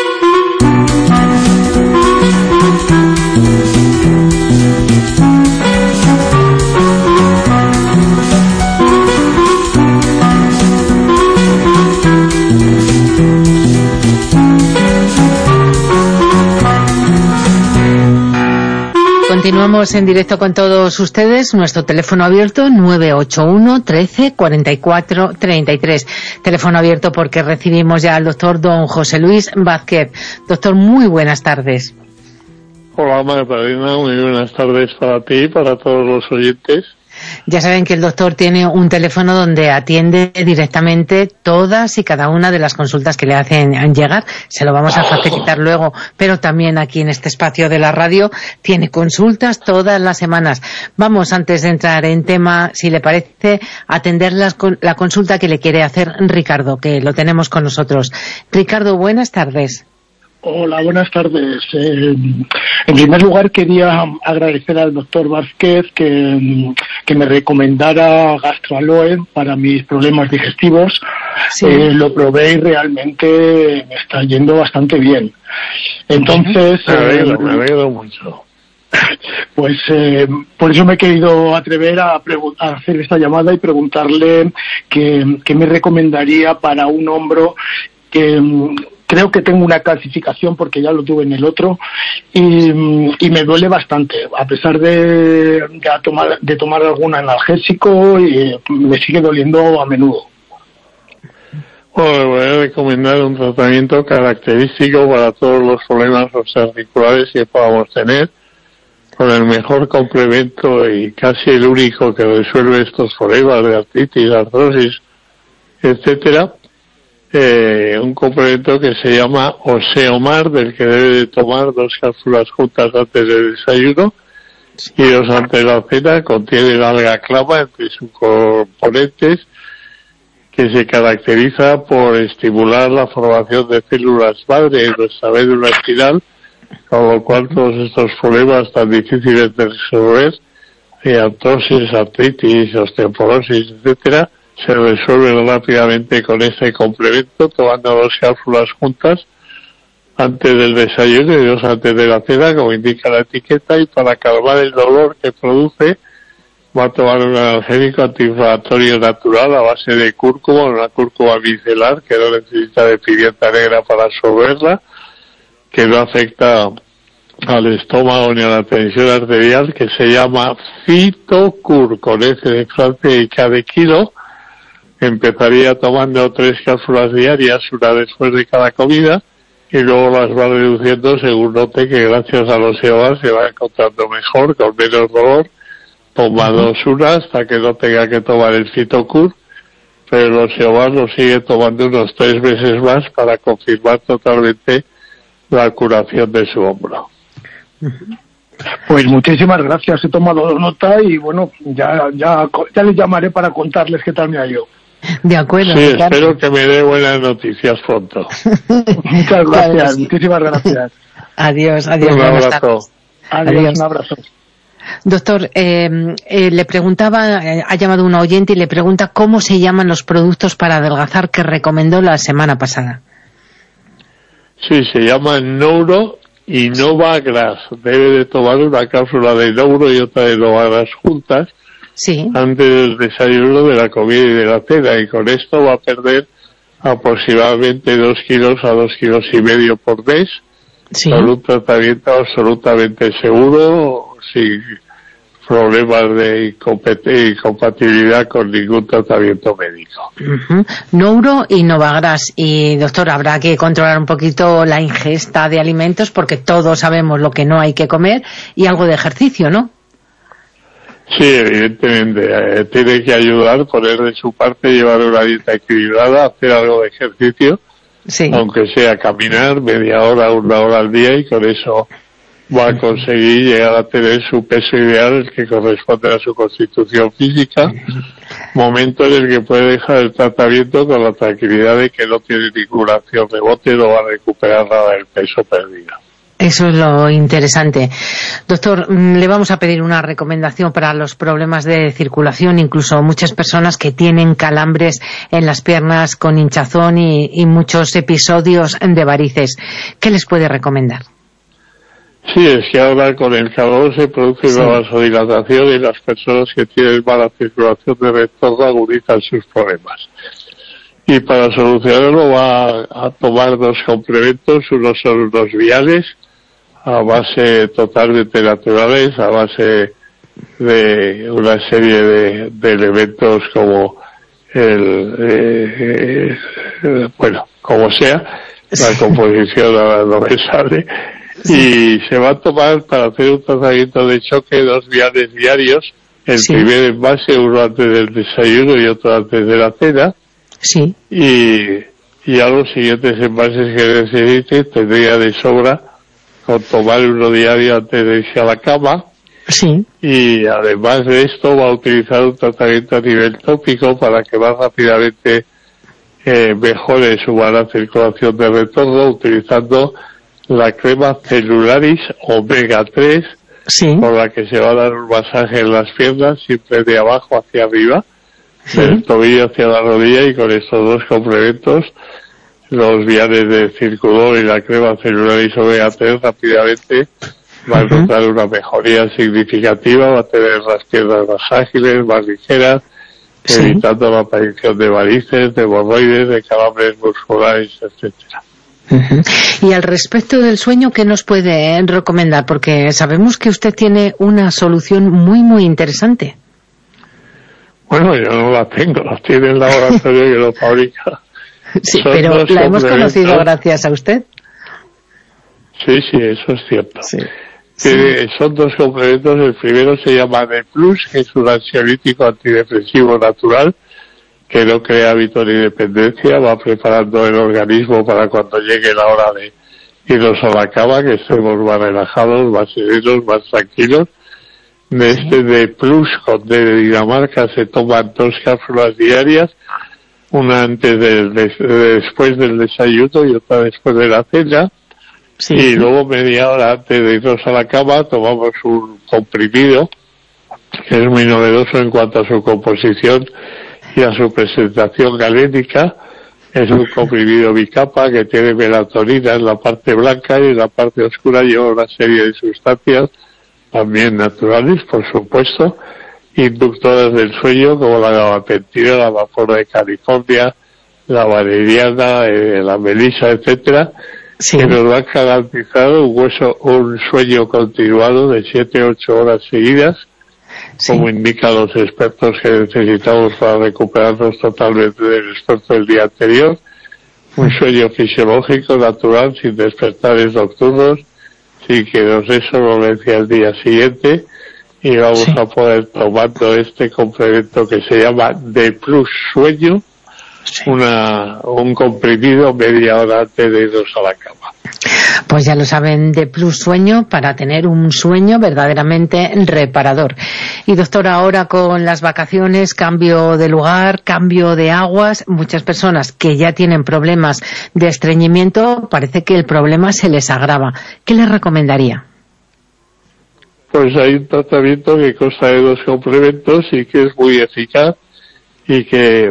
Speaker 3: Continuamos en directo con todos ustedes. Nuestro teléfono abierto nueve ocho uno, trece, cuarenta y cuatro, treinta y tres. Teléfono abierto porque recibimos ya al doctor don José Luis Vázquez. Doctor, muy buenas tardes.
Speaker 8: Hola, Magdalena, muy buenas tardes para ti y para todos los oyentes.
Speaker 3: Ya saben que el doctor tiene un teléfono donde atiende directamente todas y cada una de las consultas que le hacen llegar. Se lo vamos a facilitar luego, pero también aquí en este espacio de la radio tiene consultas todas las semanas. Vamos, antes de entrar en tema, si le parece, atender las, la consulta que le quiere hacer Ricardo, que lo tenemos con nosotros. Ricardo, buenas tardes.
Speaker 9: Hola, buenas tardes. Eh, en primer lugar, quería agradecer al doctor Vázquez que, que me recomendara Gastraloe para mis problemas digestivos. Sí. Eh, lo probé y realmente me está yendo bastante bien. Entonces...
Speaker 8: Me alegro, eh, me alegro mucho.
Speaker 9: Pues eh, por eso me he querido atrever a, a hacer esta llamada y preguntarle qué, qué me recomendaría para un hombro que... Creo que tengo una calcificación porque ya lo tuve en el otro y, y me duele bastante, a pesar de, de, tomar, de tomar algún analgésico, y me sigue doliendo a menudo.
Speaker 8: Bueno, voy a recomendar un tratamiento característico para todos los problemas articulares que podamos tener, con el mejor complemento y casi el único que resuelve estos problemas de artritis, artrosis, etcétera. Eh, un complemento que se llama Oseomar, del que debe de tomar dos cápsulas juntas antes del desayuno y dos antes de la cena. Contiene la alga clama entre sus componentes, que se caracteriza por estimular la formación de células madre en nuestra médula espinal, con lo cual todos estos problemas tan difíciles de resolver, eh, artrosis, artritis, osteoporosis, etcétera, se resuelve rápidamente con este complemento, tomando dos cápsulas juntas antes del desayuno y dos antes de la cena, como indica la etiqueta, y para calmar el dolor que produce va a tomar un analgésico antiinflamatorio natural a base de cúrcuma, una cúrcuma micelar que no necesita de pimienta negra para absorberla, que no afecta al estómago ni a la tensión arterial, que se llama Fitocur, con F de Francia y K de kilo, empezaría tomando tres cápsulas diarias, una después de cada comida, y luego las va reduciendo según note que gracias a los EOAS se va encontrando mejor, con menos dolor. Toma dos unas hasta que no tenga que tomar el Cytocur, pero los EOAS lo sigue tomando unos tres meses más para confirmar totalmente la curación de su hombro.
Speaker 9: Pues muchísimas gracias, he tomado nota y bueno, ya ya ya les llamaré para contarles qué tal me ha ido.
Speaker 3: De acuerdo.
Speaker 8: Sí,
Speaker 3: claro.
Speaker 8: Espero que me dé buenas noticias pronto.
Speaker 9: Muchas gracias,
Speaker 3: Claro, sí.
Speaker 9: muchísimas gracias.
Speaker 3: Adiós, adiós.
Speaker 8: Un
Speaker 3: buenas
Speaker 8: abrazo.
Speaker 3: tardes.
Speaker 9: Adiós,
Speaker 3: Adiós.
Speaker 9: un abrazo.
Speaker 3: Doctor, eh, eh, le preguntaba, eh, ha llamado un oyente y le pregunta cómo se llaman los productos para adelgazar que recomendó la semana pasada.
Speaker 8: Sí, se llama Nouro y Novagras. Debe de tomar una cápsula de Nouro y otra de Novagras juntas
Speaker 3: Sí.
Speaker 8: antes del desayuno, de la comida y de la cena, y con esto va a perder aproximadamente dos kilos a dos kilos y medio por mes,
Speaker 3: Sí.
Speaker 8: con un tratamiento absolutamente seguro, sin problemas de incompet- incompatibilidad con ningún tratamiento médico.
Speaker 3: Uh-huh. Nouro y Novagras. Y doctor, habrá que controlar un poquito la ingesta de alimentos porque todos sabemos lo que no hay que comer, y algo de ejercicio, ¿no?
Speaker 8: Sí, evidentemente, eh, tiene que ayudar, poner de su parte, llevar una dieta equilibrada, hacer algo de ejercicio,
Speaker 3: Sí.
Speaker 8: aunque sea caminar media hora, una hora al día, y con eso va a conseguir llegar a tener su peso ideal, el que corresponde a su constitución física, momento en el que puede dejar el tratamiento con la tranquilidad de que no tiene ninguna acción rebote, no va a recuperar nada del peso perdido.
Speaker 3: Eso es lo interesante. Doctor, le vamos a pedir una recomendación para los problemas de circulación, incluso muchas personas que tienen calambres en las piernas con hinchazón y, y muchos episodios de varices. ¿Qué les puede recomendar?
Speaker 8: Sí, es que ahora con el calor se produce
Speaker 3: Sí.
Speaker 8: una vasodilatación y las personas que tienen mala circulación de retorno agudizan sus problemas. Y para solucionarlo va a tomar dos complementos, unos son unos viales a base totalmente naturales, a base de una serie de, de elementos como el, eh, eh, bueno, como sea, la composición no me sale, y se va a tomar para hacer un tratamiento de choque dos viales diarios, el
Speaker 3: Sí.
Speaker 8: primer envase, uno antes del desayuno y otro antes de la cena,
Speaker 3: Sí.
Speaker 8: y, y a los siguientes envases que necesite tendría de sobra con tomar uno diario antes de irse a la cama.
Speaker 3: Sí.
Speaker 8: Y además de esto va a utilizar un tratamiento a nivel tópico para que más rápidamente eh, mejore su buena circulación de retorno, utilizando la crema Celularis omega tres,
Speaker 3: Sí.
Speaker 8: por la que se va a dar un masaje en las piernas, siempre de abajo hacia arriba,
Speaker 3: Sí.
Speaker 8: del tobillo hacia la rodilla, y con estos dos complementos, los viales de Circulor y la crema Celularis omega tres, rápidamente va a encontrar una mejoría significativa, va a tener las piernas más ágiles, más ligeras,
Speaker 3: Sí.
Speaker 8: evitando la aparición de varices, de hemorroides, de calambres musculares, etcétera.
Speaker 3: Uh-huh. Y al respecto del sueño, ¿qué nos puede recomendar? Porque sabemos que usted tiene una solución muy, muy interesante.
Speaker 8: Bueno, yo no la tengo, la tiene el laboratorio que lo fabrica.
Speaker 3: Sí,
Speaker 8: Son
Speaker 3: pero
Speaker 8: dos
Speaker 3: la hemos
Speaker 8: complementos.
Speaker 3: conocido gracias a usted.
Speaker 8: Sí, sí, eso es cierto.
Speaker 3: Sí.
Speaker 8: Que son dos complementos. El primero se llama D plus, que es un ansiolítico antidepresivo natural que no crea hábito ni dependencia, va preparando el organismo para cuando llegue la hora de irnos a la cama, que estemos más relajados, más serenos, más tranquilos. De este D plus con D de Dinamarca se toman dos cápsulas diarias, una antes del, de, después del desayuno y otra después de la cena.
Speaker 3: Sí.
Speaker 8: Y luego media hora antes de irnos a la cama tomamos un comprimido que es muy novedoso en cuanto a su composición y a su presentación galénica. Es un comprimido bicapa que tiene melatonina en la parte blanca, y en la parte oscura lleva una serie de sustancias también naturales, por supuesto, inductoras del sueño, como la gabapentina, la amapola de California, la valeriana, eh, la melisa, etcétera,
Speaker 3: Sí.
Speaker 8: que nos va a garantizar un hueso, un sueño continuado de siete ocho horas seguidas, sí. como indican los expertos que necesitamos para recuperarnos totalmente del esfuerzo del día anterior. Un sueño fisiológico, natural, sin despertares nocturnos, sin que nos dé somnolencia al día siguiente, y vamos sí. a poder tomando este complemento que se llama D Plus Sueño, sí. una un comprimido media hora antes de irnos a la cama.
Speaker 3: Pues ya lo saben, D Plus Sueño, para tener un sueño verdaderamente reparador. Y doctor, ahora con las vacaciones, cambio de lugar, cambio de aguas, muchas personas que ya tienen problemas de estreñimiento, parece que el problema se les agrava. ¿Qué les recomendaría?
Speaker 8: Pues hay un tratamiento que consta de dos complementos y que es muy eficaz y que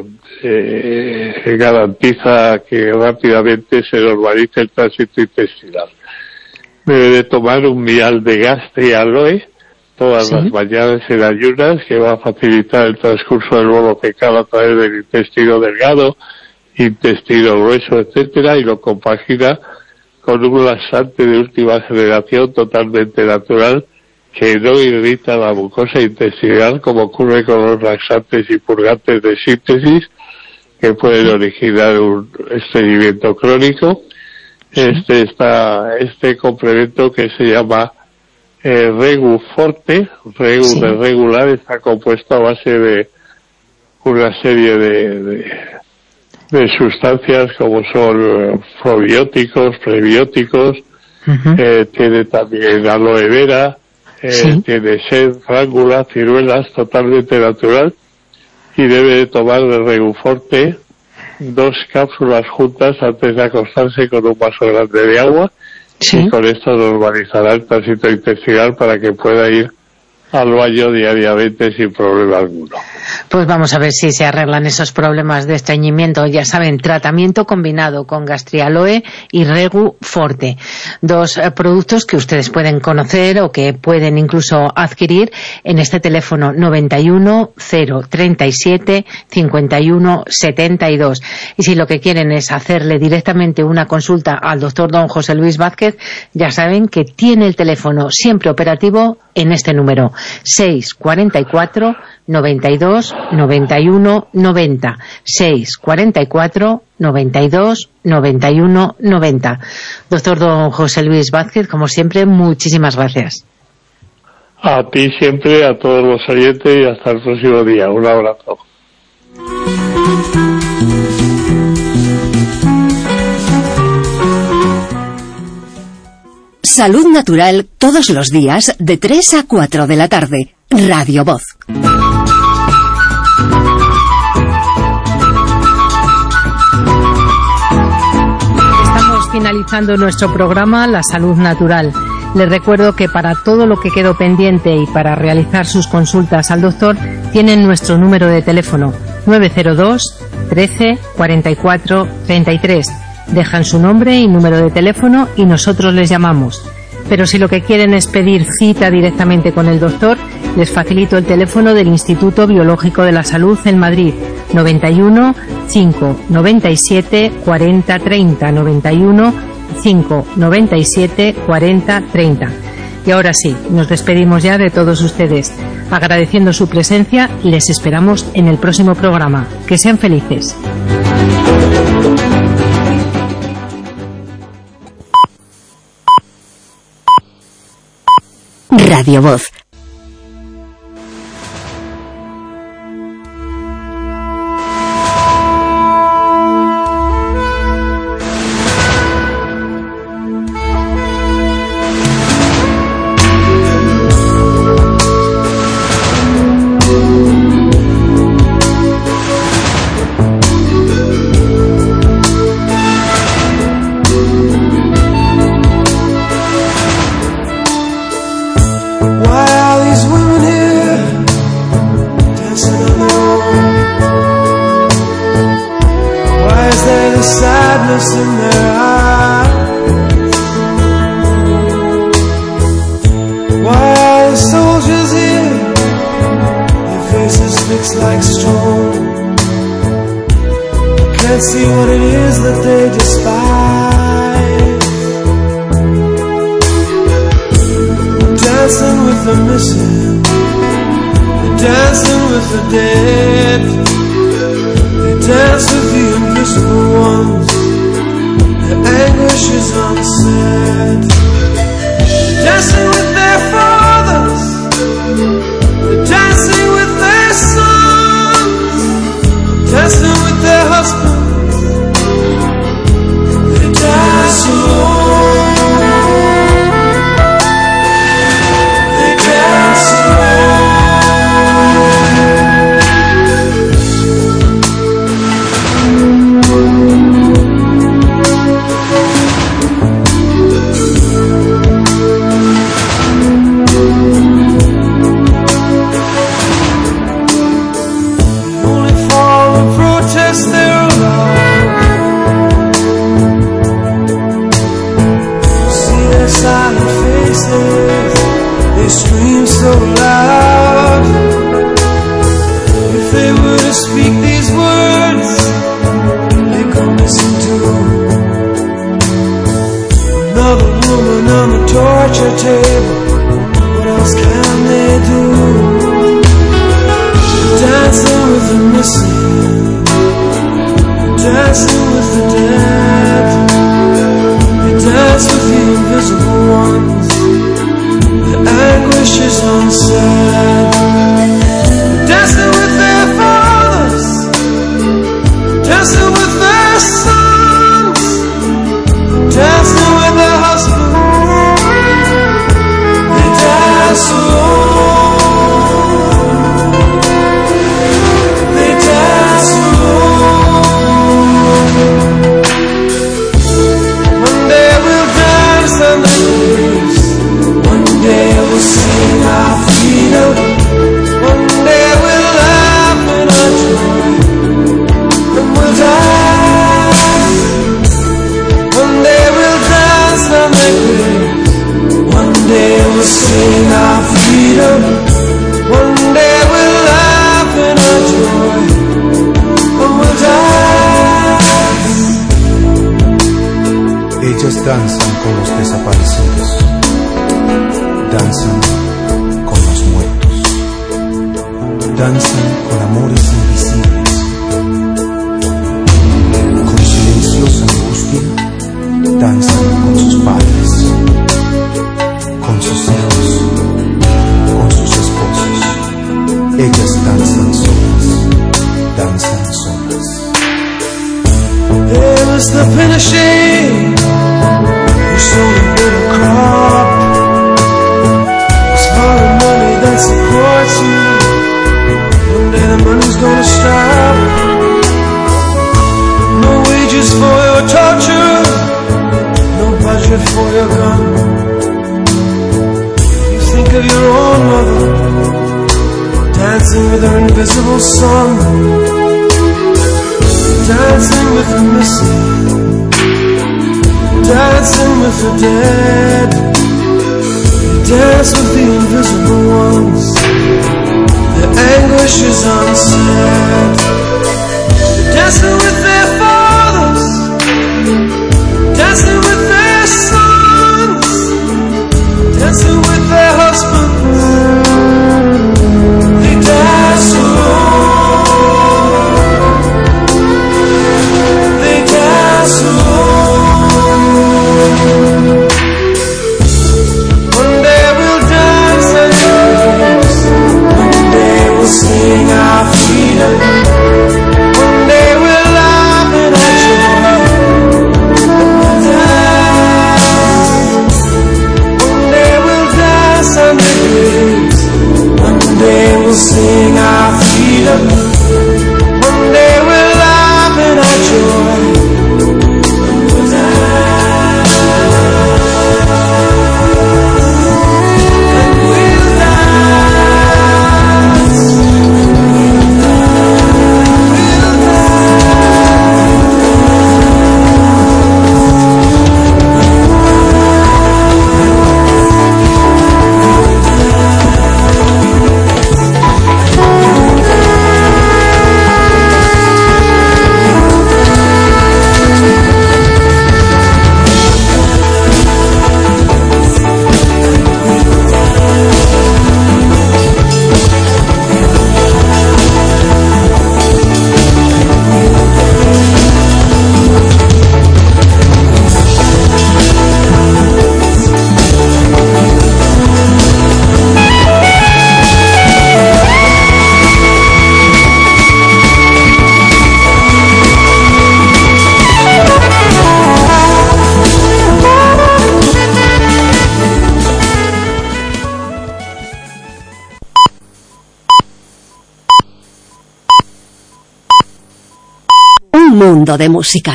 Speaker 8: eh, garantiza que rápidamente se normalice el tránsito intestinal. Debe de tomar un vial de Gastri Aloe todas ¿Sí? las mañanas en ayunas, que va a facilitar el transcurso del bolo fecal a través del intestino delgado, intestino grueso, etcétera, y lo compagina con un laxante de última generación totalmente natural que no irrita la mucosa intestinal, como ocurre con los laxantes y purgantes de síntesis, que pueden originar un estreñimiento crónico. Este está, este complemento que se llama eh, Regu Forte, Regu sí. de regular, está compuesto a base de una serie de, de, de sustancias como son probióticos, prebióticos, uh-huh. eh, tiene también aloe vera, Eh, sí. tiene sed, frángula, ciruelas, totalmente natural, y debe de tomar de Reguforte dos cápsulas juntas antes de acostarse con un vaso grande de agua, sí. y con esto normalizará el tránsito intestinal para que pueda ir al baño diariamente sin problema alguno.
Speaker 3: Pues vamos a ver si se arreglan esos problemas de estreñimiento. Ya saben, tratamiento combinado con Gastrialoe y Regu Forte. Dos eh, productos que ustedes pueden conocer o que pueden incluso adquirir en este teléfono noventa y uno, cero treinta y siete, cincuenta y uno, setenta y dos. Y si lo que quieren es hacerle directamente una consulta al doctor don José Luis Vázquez, ya saben que tiene el teléfono siempre operativo en este número, seis cuarenta y cuatro, noventa y dos, noventa y uno, noventa, seis cuarenta y cuatro, noventa y dos, noventa y uno, noventa. Doctor don José Luis Vázquez, como siempre, muchísimas gracias.
Speaker 8: A ti siempre, a todos los oyentes, y hasta el próximo día. Un abrazo.
Speaker 2: Salud Natural, todos los días de tres a cuatro de la tarde. Radio Voz.
Speaker 3: Estamos finalizando nuestro programa La Salud Natural. Les recuerdo que para todo lo que quedó pendiente y para realizar sus consultas al doctor, tienen nuestro número de teléfono nueve cero dos, trece, cuarenta y cuatro, treinta y tres. Dejan su nombre y número de teléfono y nosotros les llamamos. Pero si lo que quieren es pedir cita directamente con el doctor, les facilito el teléfono del Instituto Biológico de la Salud en Madrid, noventa y uno, cinco, noventa y siete, cuarenta, treinta, noventa y uno, cinco, noventa y siete, cuarenta, treinta. Y ahora sí, nos despedimos ya de todos ustedes. Agradeciendo su presencia, les esperamos en el próximo programa. Que sean felices.
Speaker 2: Radio Voz.
Speaker 10: dancing with the dead. They dance with the invisible ones. Their anguish is unsaid. They're dancing with their fathers. They're dancing with their sons. Dancing with their husbands. They dance alone. They dance alone. They scream so loud. If they were to speak these words, they could listen to another woman on the torture table. What else can they do? Dancing with the missing, dancing with the dead. They dance with the invisible ones. The anguish is unsaid. Dancing with their fathers, dancing with their sons, dancing with their husbands. They dance alone. They dance alone. One day we'll dance on the waves. One day we'll sing our freedom. One day we'll laugh in our joy. And we'll die. One day we'll dance on the graves. One day we'll sing our freedom. One day we'll laugh in our joy. And we'll die.
Speaker 11: Ellas danzan con los desaparecidos. Danzan con los muertos. Danzan con amores invisibles. Con silenciosa angustia, danzan con sus padres, con sus hijos, con sus esposos. Ellas danzan solas, danzan solas.
Speaker 10: There was the Pinochet who sold a bitter crop. That supports you. One day the money's gonna stop. No wages for your torture, no budget for your gun. You think of your own mother dancing with her invisible son, dancing with the missing, dancing with the dead. Dance with the invisible ones. Their anguish is unsaid. Dancing with their fathers, dancing with their sons, dancing with their husbands. They dance alone. They dance alone. Sing our freedom. One day we'll laugh
Speaker 2: Mundo de Música.